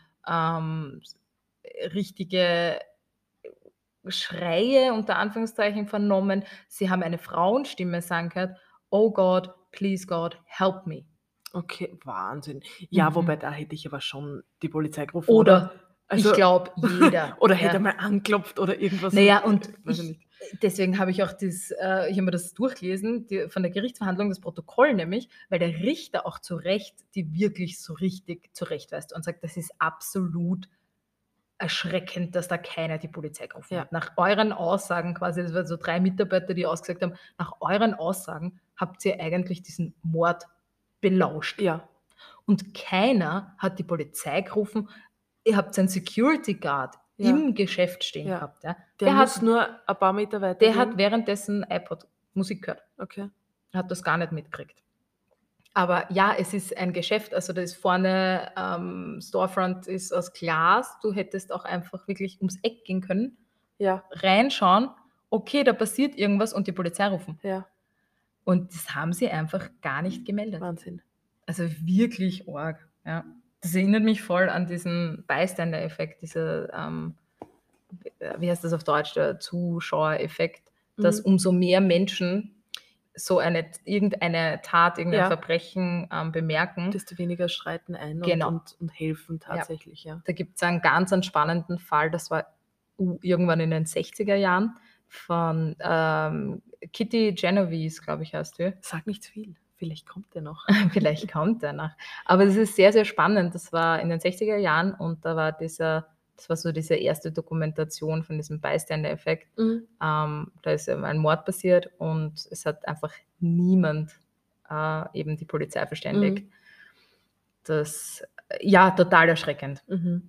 richtige Schreie unter Anführungszeichen vernommen. Sie haben eine Frauenstimme sagen gehört: „Oh God, please God, help me." Okay, Wahnsinn. Ja, wobei Mhm. da hätte ich aber schon die Polizei gerufen, Oder ich Also glaube, jeder. oder hätte Ja. mal angeklopft oder irgendwas, Naja, und weiß ich nicht. deswegen habe ich auch ich habe mir das durchgelesen, von der Gerichtsverhandlung, das Protokoll nämlich, weil der Richter auch zu Recht die wirklich so richtig zurechtweist und sagt: „Das ist absolut erschreckend, dass da keiner die Polizei gerufen Ja. hat. Nach euren Aussagen quasi, das waren so 3 Mitarbeiter, die ausgesagt haben, nach euren Aussagen habt ihr eigentlich diesen Mord belauscht. Ja, Und keiner hat die Polizei gerufen. Ihr habt einen Security Guard Ja. im Geschäft stehen Ja. gehabt, ja. der muss hat nur ein paar Meter weiter der gehen. hat währenddessen iPod Musik gehört. Okay. Hat das gar nicht mitgekriegt. Aber ja, es ist ein Geschäft, also da ist vorne Storefront ist aus Glas. Du hättest auch einfach wirklich ums Eck gehen können, Ja, reinschauen, okay, da passiert irgendwas und die Polizei rufen. ja, Und das haben sie einfach gar nicht gemeldet. Wahnsinn. Also wirklich arg, ja. Das erinnert mich voll an diesen Bystander-Effekt, dieser, wie heißt das auf Deutsch, der Zuschauereffekt, dass umso mehr Menschen so irgendeine Tat, irgendein Ja. Verbrechen bemerken. Desto weniger schreiten ein Genau. und helfen tatsächlich, ja. Da gibt es einen ganz einen spannenden Fall, das war irgendwann in den 60er Jahren von Kitty Genovese, glaube ich, heißt sie. Sag nicht zu viel, vielleicht kommt der noch. Vielleicht kommt er noch. Aber das ist sehr, sehr spannend. Das war in den 60er Jahren und das war so diese erste Dokumentation von diesem Bystander-Effekt. Da ist ein Mord passiert und es hat einfach niemand eben die Polizei verständigt. Das, ja, total erschreckend.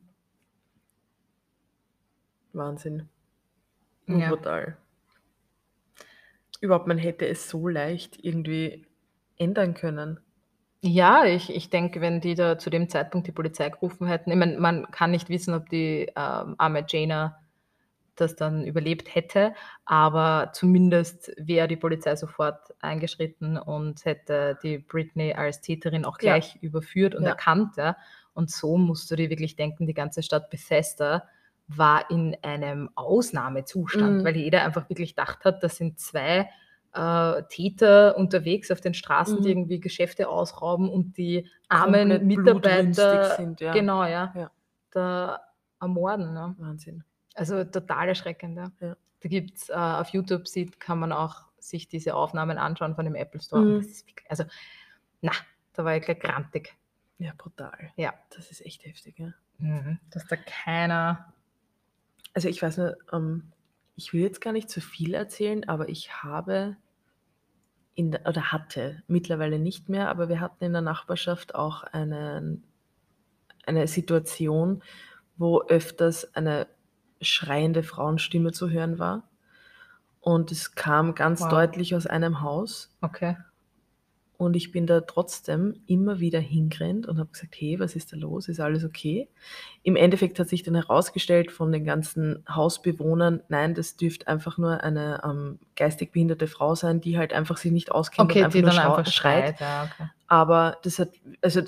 Wahnsinn. Ja. Brutal. Überhaupt, man hätte es so leicht irgendwie ändern können. Ja, ich denke, wenn die da zu dem Zeitpunkt die Polizei gerufen hätten, ich meine, man kann nicht wissen, ob die arme Jana das dann überlebt hätte, aber zumindest wäre die Polizei sofort eingeschritten und hätte die Britney als Täterin auch Ja. gleich überführt und Ja. erkannt. Ja. Und so musst du dir wirklich denken, die ganze Stadt Bethesda war in einem Ausnahmezustand, weil jeder einfach wirklich gedacht hat, das sind 2 Täter unterwegs auf den Straßen, die irgendwie Geschäfte ausrauben und die armen Komplett Mitarbeiter blutrünstig sind, ja. genau, ja, Ja. da ermorden. Ne? Wahnsinn. Also total erschreckend. Ja. Ja. Da gibt's auf YouTube kann man auch sich diese Aufnahmen anschauen von dem Apple Store. Und das ist wirklich, also, da war ich gleich grantig. Ja, brutal. Ja. Das ist echt heftig, ja. Dass da keiner Also, ich weiß nur, ich will jetzt gar nicht zu viel erzählen, aber ich habe hatte, mittlerweile nicht mehr, aber wir hatten in der Nachbarschaft auch eine Situation, wo öfters eine schreiende Frauenstimme zu hören war. Und es kam ganz Wow. deutlich aus einem Haus. Okay. Und ich bin da trotzdem immer wieder hingerannt und habe gesagt: „Hey, was ist da los? Ist alles okay?“ Im Endeffekt hat sich dann herausgestellt von den ganzen Hausbewohnern, nein, das dürfte einfach nur eine, geistig behinderte Frau sein, die halt einfach sich nicht auskennt und Okay, einfach die nur dann einfach schreit. schreit, ja, okay. Aber das hat also,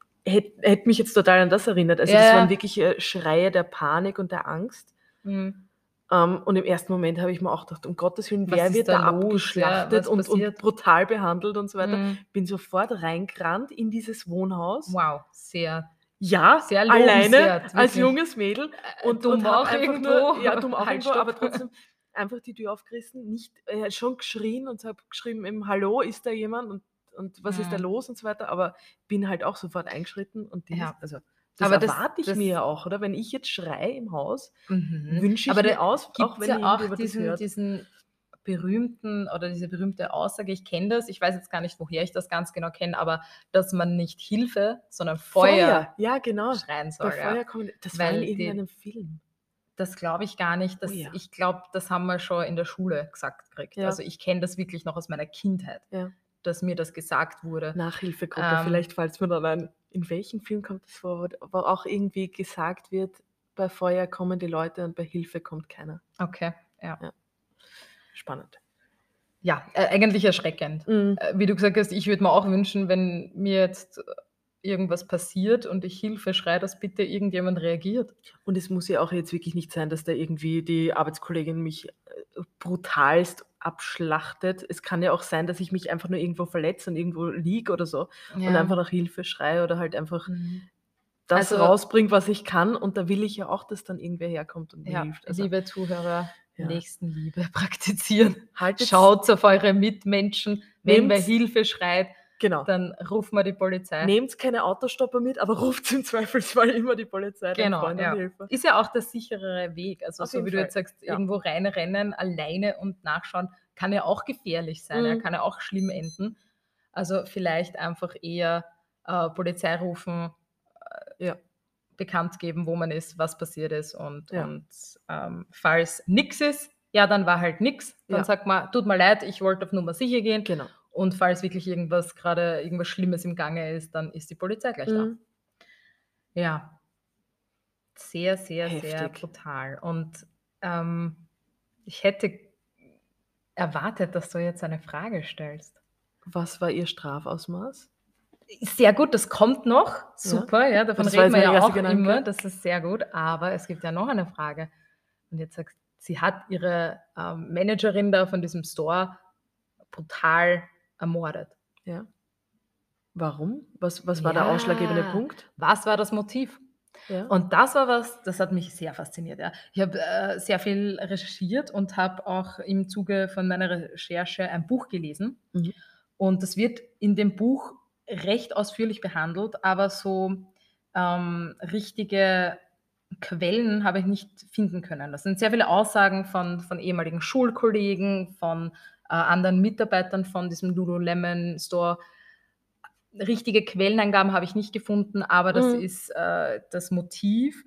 hätte mich jetzt total an das erinnert. Also, Ja, das waren ja. wirklich, Schreie der Panik und der Angst. Mhm. Und im ersten Moment habe ich mir auch gedacht: „Um Gottes Willen, Was wer ist wird da da los? Ja, abgeschlachtet was und passiert? brutal behandelt“ und so weiter. Mhm. Bin sofort reingerannt in dieses Wohnhaus. Wow, sehr, Ja, sehr alleine lobenswert, als wirklich. junges Mädel und Dumm habe auch einfach irgendwo. nur ja, dumm auch Halt, irgendwo, aber stopp. trotzdem einfach die Tür aufgerissen, nicht schon geschrien und habe geschrieben eben: „Hallo, ist da jemand und was ist da Mhm. los?“ und so weiter, aber bin halt auch sofort eingeschritten und Ja. also, das Aber das erwarte ich mir ja auch, oder? Wenn ich jetzt schreie im Haus, wünsche ich Aber da mir auch gibt's wenn ja auch irgendjemand das hört. diesen berühmten oder diese berühmte Aussage, ich kenne das, ich weiß jetzt gar nicht, woher ich das ganz genau kenne, aber dass man nicht Hilfe, sondern Feuer Ja, genau. schreien Bei soll, ja. Feuer kommen das war in Weil irgendeinem Film. das glaube ich gar nicht. Oh ja. Ich glaube, das haben wir schon in der Schule gesagt gekriegt. Ja, Also, ich kenne das wirklich noch aus meiner Kindheit, ja. dass mir das gesagt wurde. Nachhilfegruppe, Ähm, vielleicht fällt's mir dann ein. In welchem Film kommt das vor, wo auch irgendwie gesagt wird: „Bei Feuer kommen die Leute und bei Hilfe kommt keiner.“ okay, ja. Ja, spannend. Ja, eigentlich erschreckend. Mhm. Wie du gesagt hast, ich würde mir auch wünschen, wenn mir jetzt irgendwas passiert und ich Hilfe schreie, dass bitte irgendjemand reagiert. Und es muss ja auch jetzt wirklich nicht sein, dass da irgendwie die Arbeitskollegin mich, brutalst abschlachtet. Es kann ja auch sein, dass ich mich einfach nur irgendwo verletze und irgendwo liege oder so und Ja. einfach nach Hilfe schreie oder halt einfach Mhm. das Also, rausbringe, was ich kann, und da will ich ja auch, dass dann irgendwer herkommt und mir ja, hilft. Also, liebe Zuhörer, ja. Nächstenliebe praktizieren. Haltet's Schaut auf eure Mitmenschen. Wenn wer nehmt's Hilfe schreit, genau. dann rufen wir die Polizei. Nehmt keine Autostopper mit, aber ruft im Zweifelsfall immer die Polizei, den Genau, Freunden ja. Hilfe. Ist ja auch der sicherere Weg. Also, Auf so jeden wie du jetzt Fall, sagst, ja. irgendwo reinrennen alleine und nachschauen, kann ja auch gefährlich sein, ja, Mhm. kann ja auch schlimm enden. Also, vielleicht einfach eher, Polizei rufen, Ja, bekannt geben, wo man ist, was passiert ist ja, falls nix ist, ja, dann war halt nix. Dann ja, sagt man: „Tut mir leid, ich wollte auf Nummer sicher gehen.“ genau. Und falls wirklich irgendwas Schlimmes im Gange ist, dann ist die Polizei gleich da. Mhm. Ja, sehr, sehr, sehr Heftig. brutal. Und, ich hätte erwartet, dass du jetzt eine Frage stellst. Was war Ihr Strafausmaß? Sehr gut, das kommt noch. Ja? Super, ja, davon Das war reden jetzt wir mein ja erster auch immer. Gedanke. Das ist sehr gut, aber es gibt ja noch eine Frage. Und jetzt sagst sie hat ihre, Managerin da von diesem Store brutal ermordet. Ja. Warum? Was war der ausschlaggebende Ja, Punkt? was war das Motiv? Ja. Und das war was, das hat mich sehr fasziniert, ja. Ich habe, sehr viel recherchiert und habe auch im Zuge von meiner Recherche ein Buch gelesen. Mhm. Und das wird in dem Buch recht ausführlich behandelt, aber so, richtige Quellen habe ich nicht finden können. Das sind sehr viele Aussagen von ehemaligen Schulkollegen, von, anderen Mitarbeitern von diesem Lululemon Store. Richtige Quellenangaben habe ich nicht gefunden, aber das Mhm. ist, das Motiv.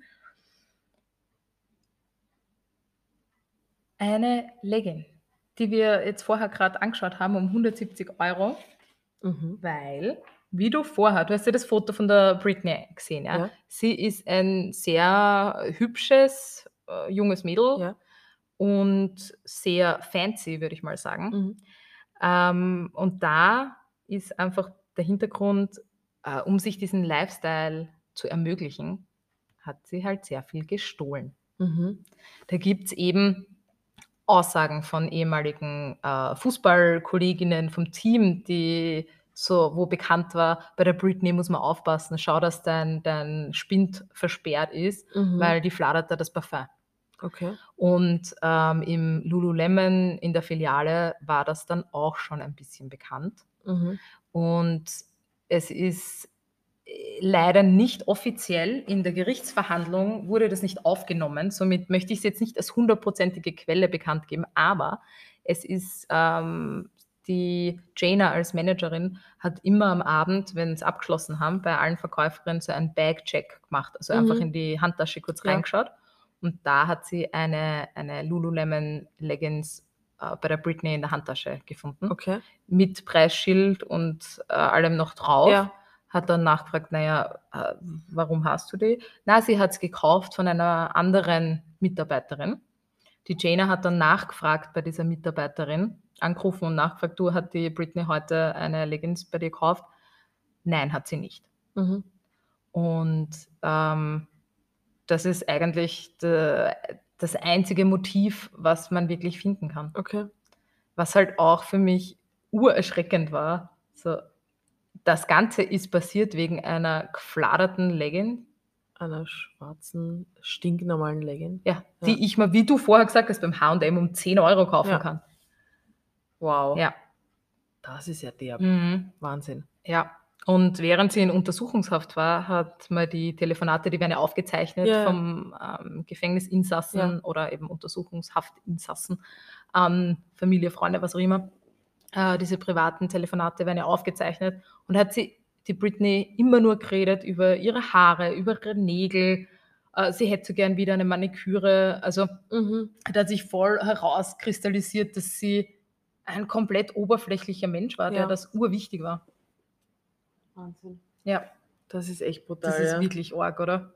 Eine Legging, die wir jetzt vorher gerade angeschaut haben, um 170 €. Mhm. Weil, wie du hast ja das Foto von der Britney gesehen, ja? Ja, Sie ist ein sehr hübsches, junges Mädel ja. und sehr fancy, würde ich mal sagen. Mhm. Und da ist einfach der Hintergrund, um sich diesen Lifestyle zu ermöglichen, hat sie halt sehr viel gestohlen. Mhm. Da gibt's eben Aussagen von ehemaligen, Fußballkolleginnen vom Team, die so wo bekannt war: „Bei der Britney muss man aufpassen, schau, dass dein Spind versperrt ist, Mhm. weil die fladert da das Parfum.“ Okay. Und, im Lululemon in der Filiale war das dann auch schon ein bisschen bekannt. Mhm. Und es ist leider nicht offiziell in der Gerichtsverhandlung wurde das nicht aufgenommen. Somit möchte ich es jetzt nicht als 100%ige Quelle bekannt geben, aber es ist die Jaina als Managerin hat immer am Abend, wenn sie abgeschlossen haben, bei allen Verkäuferinnen so einen Bag-Check gemacht, also einfach in die Handtasche kurz reingeschaut. Und da hat sie eine Lululemon Leggings bei der Britney in der Handtasche gefunden. Okay. Mit Preisschild und allem noch drauf. Ja. Hat dann nachgefragt, warum hast du die? Na, sie hat es gekauft von einer anderen Mitarbeiterin. Die Jaina hat dann nachgefragt bei dieser Mitarbeiterin, angerufen und nachgefragt, du, hat die Britney heute eine Leggings bei dir gekauft? Nein, hat sie nicht. Mhm. Und das ist eigentlich das einzige Motiv, was man wirklich finden kann. Okay. Was halt auch für mich urerschreckend war. So, das Ganze ist passiert wegen einer gefladerten Legging. Einer schwarzen, stinknormalen Legging. Ja, die ich mir, wie du vorher gesagt hast, beim H&M um 10 Euro kaufen kann. Wow. Ja. Das ist ja derb. Mhm. Wahnsinn. Ja. Und während sie in Untersuchungshaft war, hat man die Telefonate, die werden ja aufgezeichnet vom Gefängnisinsassen oder eben Untersuchungshaftinsassen an Familie, Freunde, was auch immer. Diese privaten Telefonate werden ja aufgezeichnet. Und hat sie die Britney immer nur geredet über ihre Haare, über ihre Nägel. Sie hätte so gern wieder eine Maniküre. Also da hat sich voll herauskristallisiert, dass sie ein komplett oberflächlicher Mensch war, der das urwichtig war. Wahnsinn. Ja. Das ist echt brutal. Das ist wirklich arg, oder?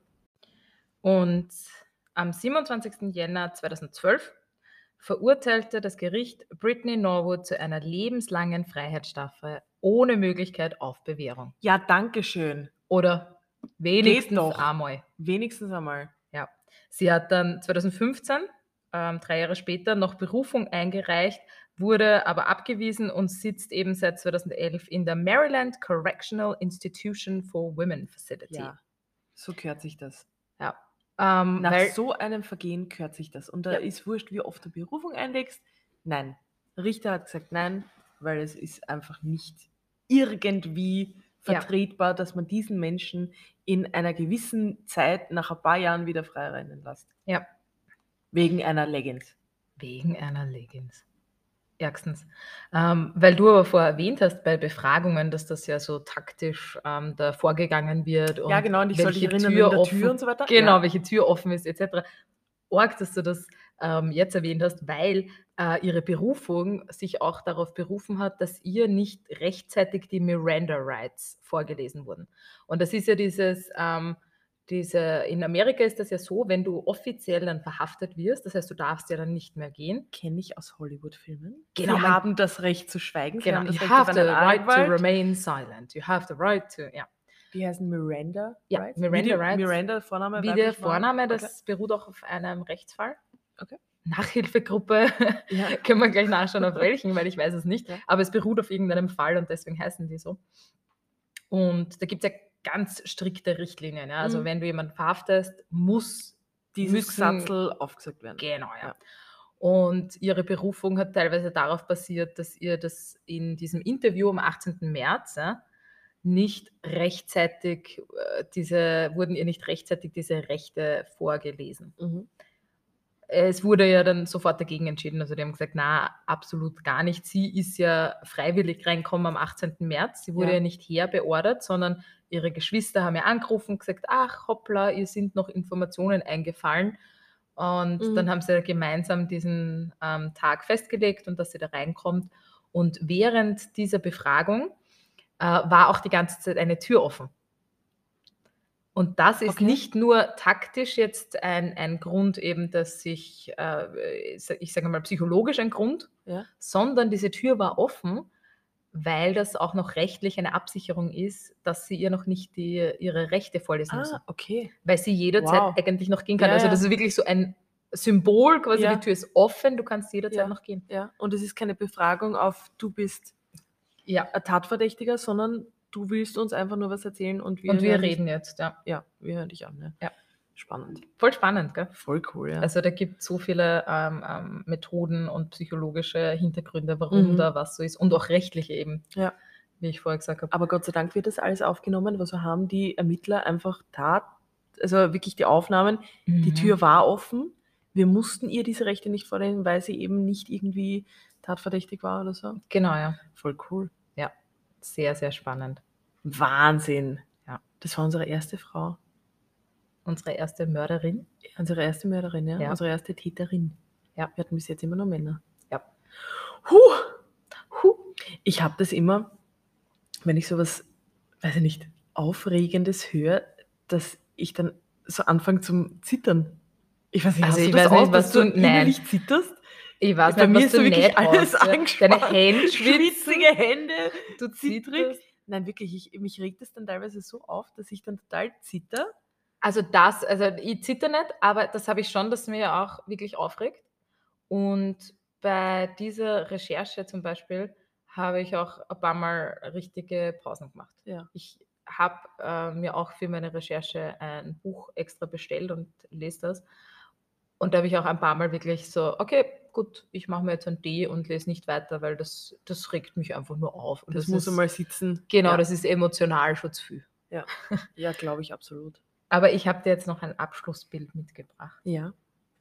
Und am 27. Jänner 2012 verurteilte das Gericht Britney Norwood zu einer lebenslangen Freiheitsstrafe ohne Möglichkeit auf Bewährung. Ja, danke schön. Oder wenigstens doch. einmal. Wenigstens einmal. Ja. Sie hat dann 2015, 3 Jahre später, noch Berufung eingereicht, wurde aber abgewiesen und sitzt eben seit 2011 in der Maryland Correctional Institution for Women Facility. Ja, so gehört sich das. Ja. Nach so einem Vergehen gehört sich das. Und da ist wurscht, wie oft du Berufung einlegst. Nein. Der Richter hat gesagt nein, weil es ist einfach nicht irgendwie vertretbar, dass man diesen Menschen in einer gewissen Zeit nach ein paar Jahren wieder freirennen lässt. Ja. Wegen einer Leggings. Wegen einer Leggings. Ärgstens. Weil du aber vorher erwähnt hast bei Befragungen, dass das ja so taktisch da vorgegangen wird. Und ja, genau, und ich soll dich erinnern, Tür in der offen, Tür und so weiter. Genau, welche Tür offen ist, etc. Arg, dass du das jetzt erwähnt hast, weil ihre Berufung sich auch darauf berufen hat, dass ihr nicht rechtzeitig die Miranda Rights vorgelesen wurden. Und das ist ja in Amerika ist das ja so, wenn du offiziell dann verhaftet wirst, das heißt, du darfst ja dann nicht mehr gehen. Kenne ich aus Hollywood-Filmen. Genau, Sie haben das Recht zu schweigen. Genau, you have the right to remain silent. You have the right to, Die heißen Miranda Ja, Rights? Miranda Rights. Miranda, Vorname, Wie der Vorname, das beruht auch auf einem Rechtsfall. Okay. Nachhilfegruppe, können wir gleich nachschauen, auf welchen, weil ich weiß es nicht. Ja. Aber es beruht auf irgendeinem Fall und deswegen heißen die so. Und da gibt es ja ganz strikte Richtlinien. Ja? Also wenn du jemanden verhaftest, muss dieses Satzel aufgesagt werden. Genau, ja. Und ihre Berufung hat teilweise darauf basiert, dass ihr das in diesem Interview am 18. März nicht rechtzeitig, wurden ihr nicht rechtzeitig diese Rechte vorgelesen. Es wurde ja dann sofort dagegen entschieden. Also die haben gesagt, na, absolut gar nicht. Sie ist ja freiwillig reingekommen am 18. März. Sie wurde ja nicht herbeordert, sondern ihre Geschwister haben ja angerufen und gesagt, ach hoppla, ihr sind noch Informationen eingefallen. Und dann haben sie gemeinsam diesen Tag festgelegt und dass sie da reinkommt. Und während dieser Befragung war auch die ganze Zeit eine Tür offen. Und das ist nicht nur taktisch jetzt ein Grund eben, dass ich sage mal psychologisch ein Grund, sondern diese Tür war offen, weil das auch noch rechtlich eine Absicherung ist, dass sie ihr noch nicht ihre Rechte vorlesen müssen. Okay. Weil sie jederzeit eigentlich noch gehen kann. Also das ist wirklich so ein Symbol, quasi die Tür ist offen, du kannst jederzeit noch gehen. Ja. Und es ist keine Befragung auf, du bist ein Tatverdächtiger, sondern du willst uns einfach nur was erzählen und wir reden jetzt, Ja, wir hören dich an. Ja. Spannend. Voll spannend, gell? Voll cool, ja. Also da gibt es so viele Methoden und psychologische Hintergründe, warum da was so ist und auch rechtliche eben. Ja. wie ich vorher gesagt habe. Aber Gott sei Dank wird das alles aufgenommen, weil so haben die Ermittler einfach also wirklich die Aufnahmen, die Tür war offen, wir mussten ihr diese Rechte nicht vornehmen, weil sie eben nicht irgendwie tatverdächtig war oder so. Genau, ja. Voll cool. Ja, sehr, sehr spannend. Wahnsinn. Ja. Das war unsere erste Frau. Unsere erste Mörderin. Unsere erste Mörderin, ja. Ja. Unsere erste Täterin. Ja. Wir hatten bis jetzt immer nur Männer. Ja. Ich habe das immer, wenn ich sowas, weiß ich nicht, Aufregendes höre, dass ich dann so anfange zum Zittern. Ich weiß nicht, Also hast ich du das weiß nicht, auch, was dass du du- nein. innerlich zitterst? Ich weiß Bei nicht, mir was ist so du wirklich nicht alles hast, ja. angespannt. Deine Hände schwitzen. Schwitzige Hände, Du zittrig. zitterst. Nein, wirklich, mich regt das dann teilweise so auf, dass ich dann total zitter. Also ich zitter nicht, aber das habe ich schon, dass mir auch wirklich aufregt. Und bei dieser Recherche zum Beispiel habe ich auch ein paar Mal richtige Pausen gemacht. Ja. Ich habe mir auch für meine Recherche ein Buch extra bestellt und lese das. Und da habe ich auch ein paar Mal wirklich so, okay, gut, ich mache mir jetzt einen Tee und lese nicht weiter, weil das regt mich einfach nur auf. Und Das muss ist, einmal sitzen. Genau, Ja. das ist emotional schon zu viel. Ja, glaube ich absolut. Aber ich habe dir jetzt noch ein Abschlussbild mitgebracht. Ja.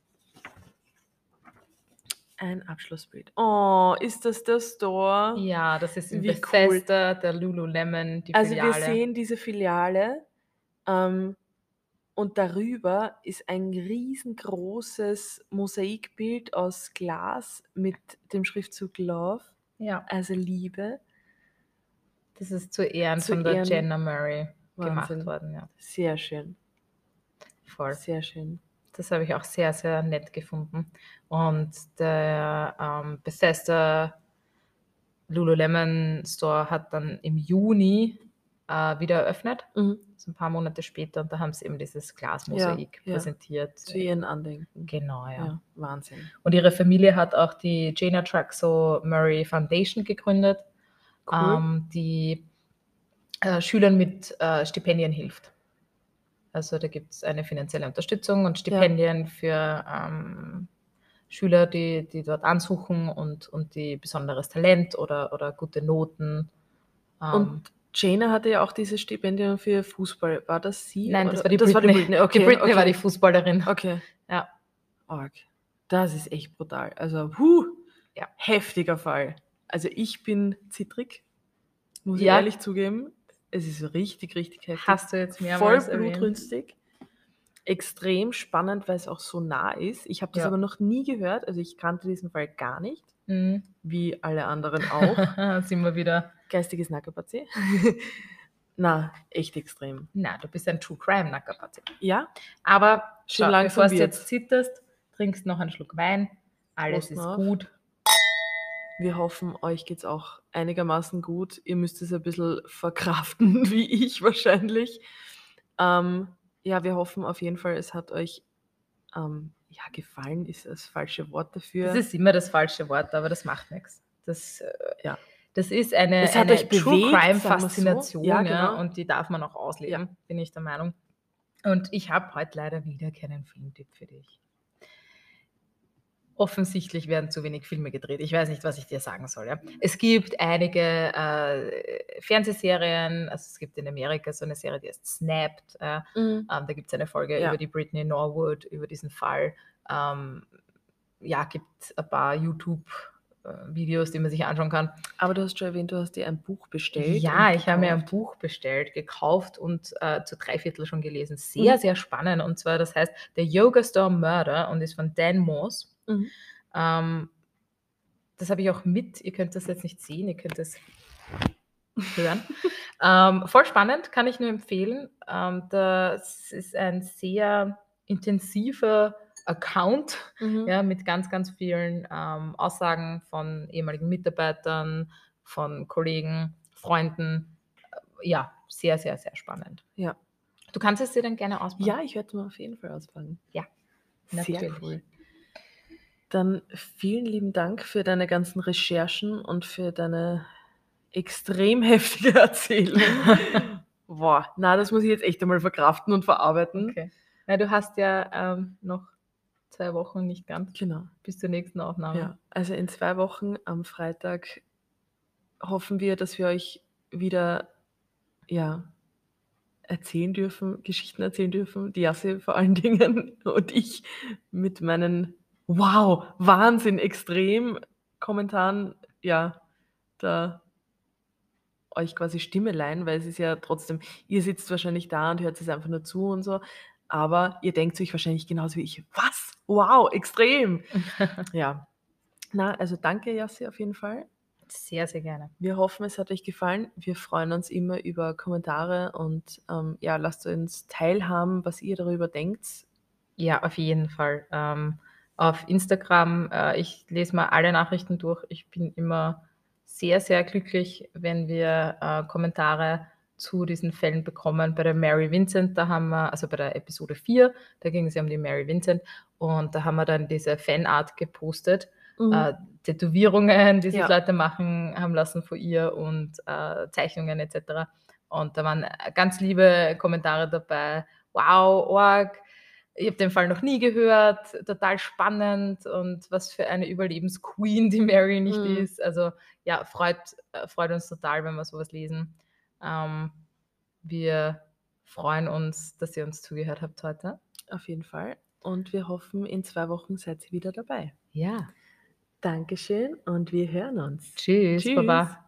Ein Abschlussbild. Oh, ist das der Store? Ja, das ist in Wie Bethesda, der Lululemon, die Also Filiale. wir sehen diese Filiale und darüber ist ein riesengroßes Mosaikbild aus Glas mit dem Schriftzug Love, Ja, also Liebe. das ist zu Ehren Zu von der Ehren- Jenna Murray gemacht Wahnsinn. worden. Ja, Sehr schön, voll. sehr schön. Das habe ich auch sehr, sehr nett gefunden. Und der Bethesda Lululemon Store hat dann im Juni wieder eröffnet, Mhm. so ein paar Monate später. Und da haben sie eben dieses Glasmosaik Ja. präsentiert. Zu ihren Andenken. Genau, ja. Ja, Wahnsinn. Und ihre Familie hat auch die Jana Traxo Murray Foundation gegründet, Cool. die Schülern mit Stipendien hilft. Also da gibt es eine finanzielle Unterstützung und Stipendien für Schüler, die dort ansuchen und die besonderes Talent oder gute Noten. Und Jana hatte ja auch dieses Stipendium für Fußball. War das sie? Nein, oder? das war die das Britney. War die Britney. Okay, Die Britney okay. war die Fußballerin. Okay. Ja. Arg. Das ist echt brutal. Also, Ja. heftiger Fall. Also ich bin zittrig, muss ich Ja. ehrlich zugeben. Es ist richtig, richtig heftig. Hast du jetzt Voll mehrmals erwähnt. blutrünstig. Extrem spannend, weil es auch so nah ist. Ich habe das Ja. aber noch nie gehört. Also ich kannte diesen Fall gar nicht, Mhm. wie alle anderen auch. Sind wir wieder. Geistiges Nackerpatzi. Na, echt extrem. Na, du bist ein True Crime Nackerpatzi. Ja, Aber Schon schau, langsam bevor du wird's. jetzt zitterst, trinkst noch einen Schluck Wein. Alles Prost ist noch. gut. wir hoffen, euch geht's auch einigermaßen gut. Ihr müsst es ein bisschen verkraften, wie ich wahrscheinlich. Ja, wir hoffen auf jeden Fall, es hat euch gefallen, ist das falsche Wort dafür. Das ist immer das falsche Wort, aber das macht nichts. Das, Ja. das ist eine, Es hat eine euch True bewegt, Crime sagen wir's so. Faszination, Ja, ja, genau. und die darf man auch ausleben, bin ich der Meinung. Und ich habe heute leider wieder keinen Filmtipp für dich. Offensichtlich werden zu wenig Filme gedreht. Ich weiß nicht, was ich dir sagen soll. Ja. Es gibt einige Fernsehserien, also es gibt in Amerika so eine Serie, die heißt Snapped. Da gibt es eine Folge Ja. über die Britney Norwood, über diesen Fall. Gibt ein paar YouTube-Videos, die man sich anschauen kann. Aber du hast schon erwähnt, du hast dir ein Buch bestellt. Ja, und ich habe mir ein gekauft. Buch bestellt, gekauft und zu 3/4 schon gelesen. Sehr, sehr spannend. Und zwar, das heißt The Yoga Store Murder und ist von Dan Moss. Mhm. Das habe ich auch mit. Ihr könnt das jetzt nicht sehen, ihr könnt es hören. Voll spannend, kann ich nur empfehlen. Das ist ein sehr intensiver Account, Mhm. ja, mit ganz, ganz vielen Aussagen von ehemaligen Mitarbeitern, von Kollegen, Freunden. Ja, sehr, sehr, sehr spannend. Ja. Du kannst es dir dann gerne ausprobieren. Ja, ich werde es mal auf jeden Fall auspacken. Ja, Sehr natürlich. cool. Dann vielen lieben Dank für deine ganzen Recherchen und für deine extrem heftige Erzählung. Boah, das muss ich jetzt echt einmal verkraften und verarbeiten. Okay. Na, du hast ja noch 2 Wochen, nicht ganz, Genau. bis zur nächsten Aufnahme. Ja, also in 2 Wochen am Freitag hoffen wir, dass wir euch wieder, ja, erzählen dürfen, Geschichten erzählen dürfen, die Jassi vor allen Dingen und ich mit meinen „Wow, Wahnsinn, extrem“ Kommentaren, ja, da euch quasi Stimme leihen, weil es ist ja trotzdem, ihr sitzt wahrscheinlich da und hört es einfach nur zu und so, aber ihr denkt euch wahrscheinlich genauso wie ich: „Was? Wow, extrem!“ Ja. Na, also danke, Jassi, auf jeden Fall. Sehr, sehr gerne. Wir hoffen, es hat euch gefallen. Wir freuen uns immer über Kommentare und, ja, lasst uns teilhaben, was ihr darüber denkt. Ja, auf jeden Fall. Auf Instagram, ich lese mal alle Nachrichten durch. Ich bin immer sehr, sehr glücklich, wenn wir, Kommentare zu diesen Fällen bekommen. Bei der Mary Vincent, da haben wir also bei der Episode 4, da ging es ja um die Mary Vincent und da haben wir dann diese Fanart gepostet, Mhm. Tätowierungen, die sich Ja. Leute machen haben lassen von ihr und, Zeichnungen et cetera. Und da waren, ganz liebe Kommentare dabei: „Wow, arg, ich habe den Fall noch nie gehört, total spannend und was für eine Überlebensqueen die Mary nicht Mhm. ist.“ Also, ja, freut uns total, wenn wir so was lesen. Ähm, Wir freuen uns, dass ihr uns zugehört habt heute. Auf jeden Fall. Und wir hoffen, in 2 Wochen seid ihr wieder dabei. Ja. Dankeschön und wir hören uns. Tschüss, Tschüss. baba.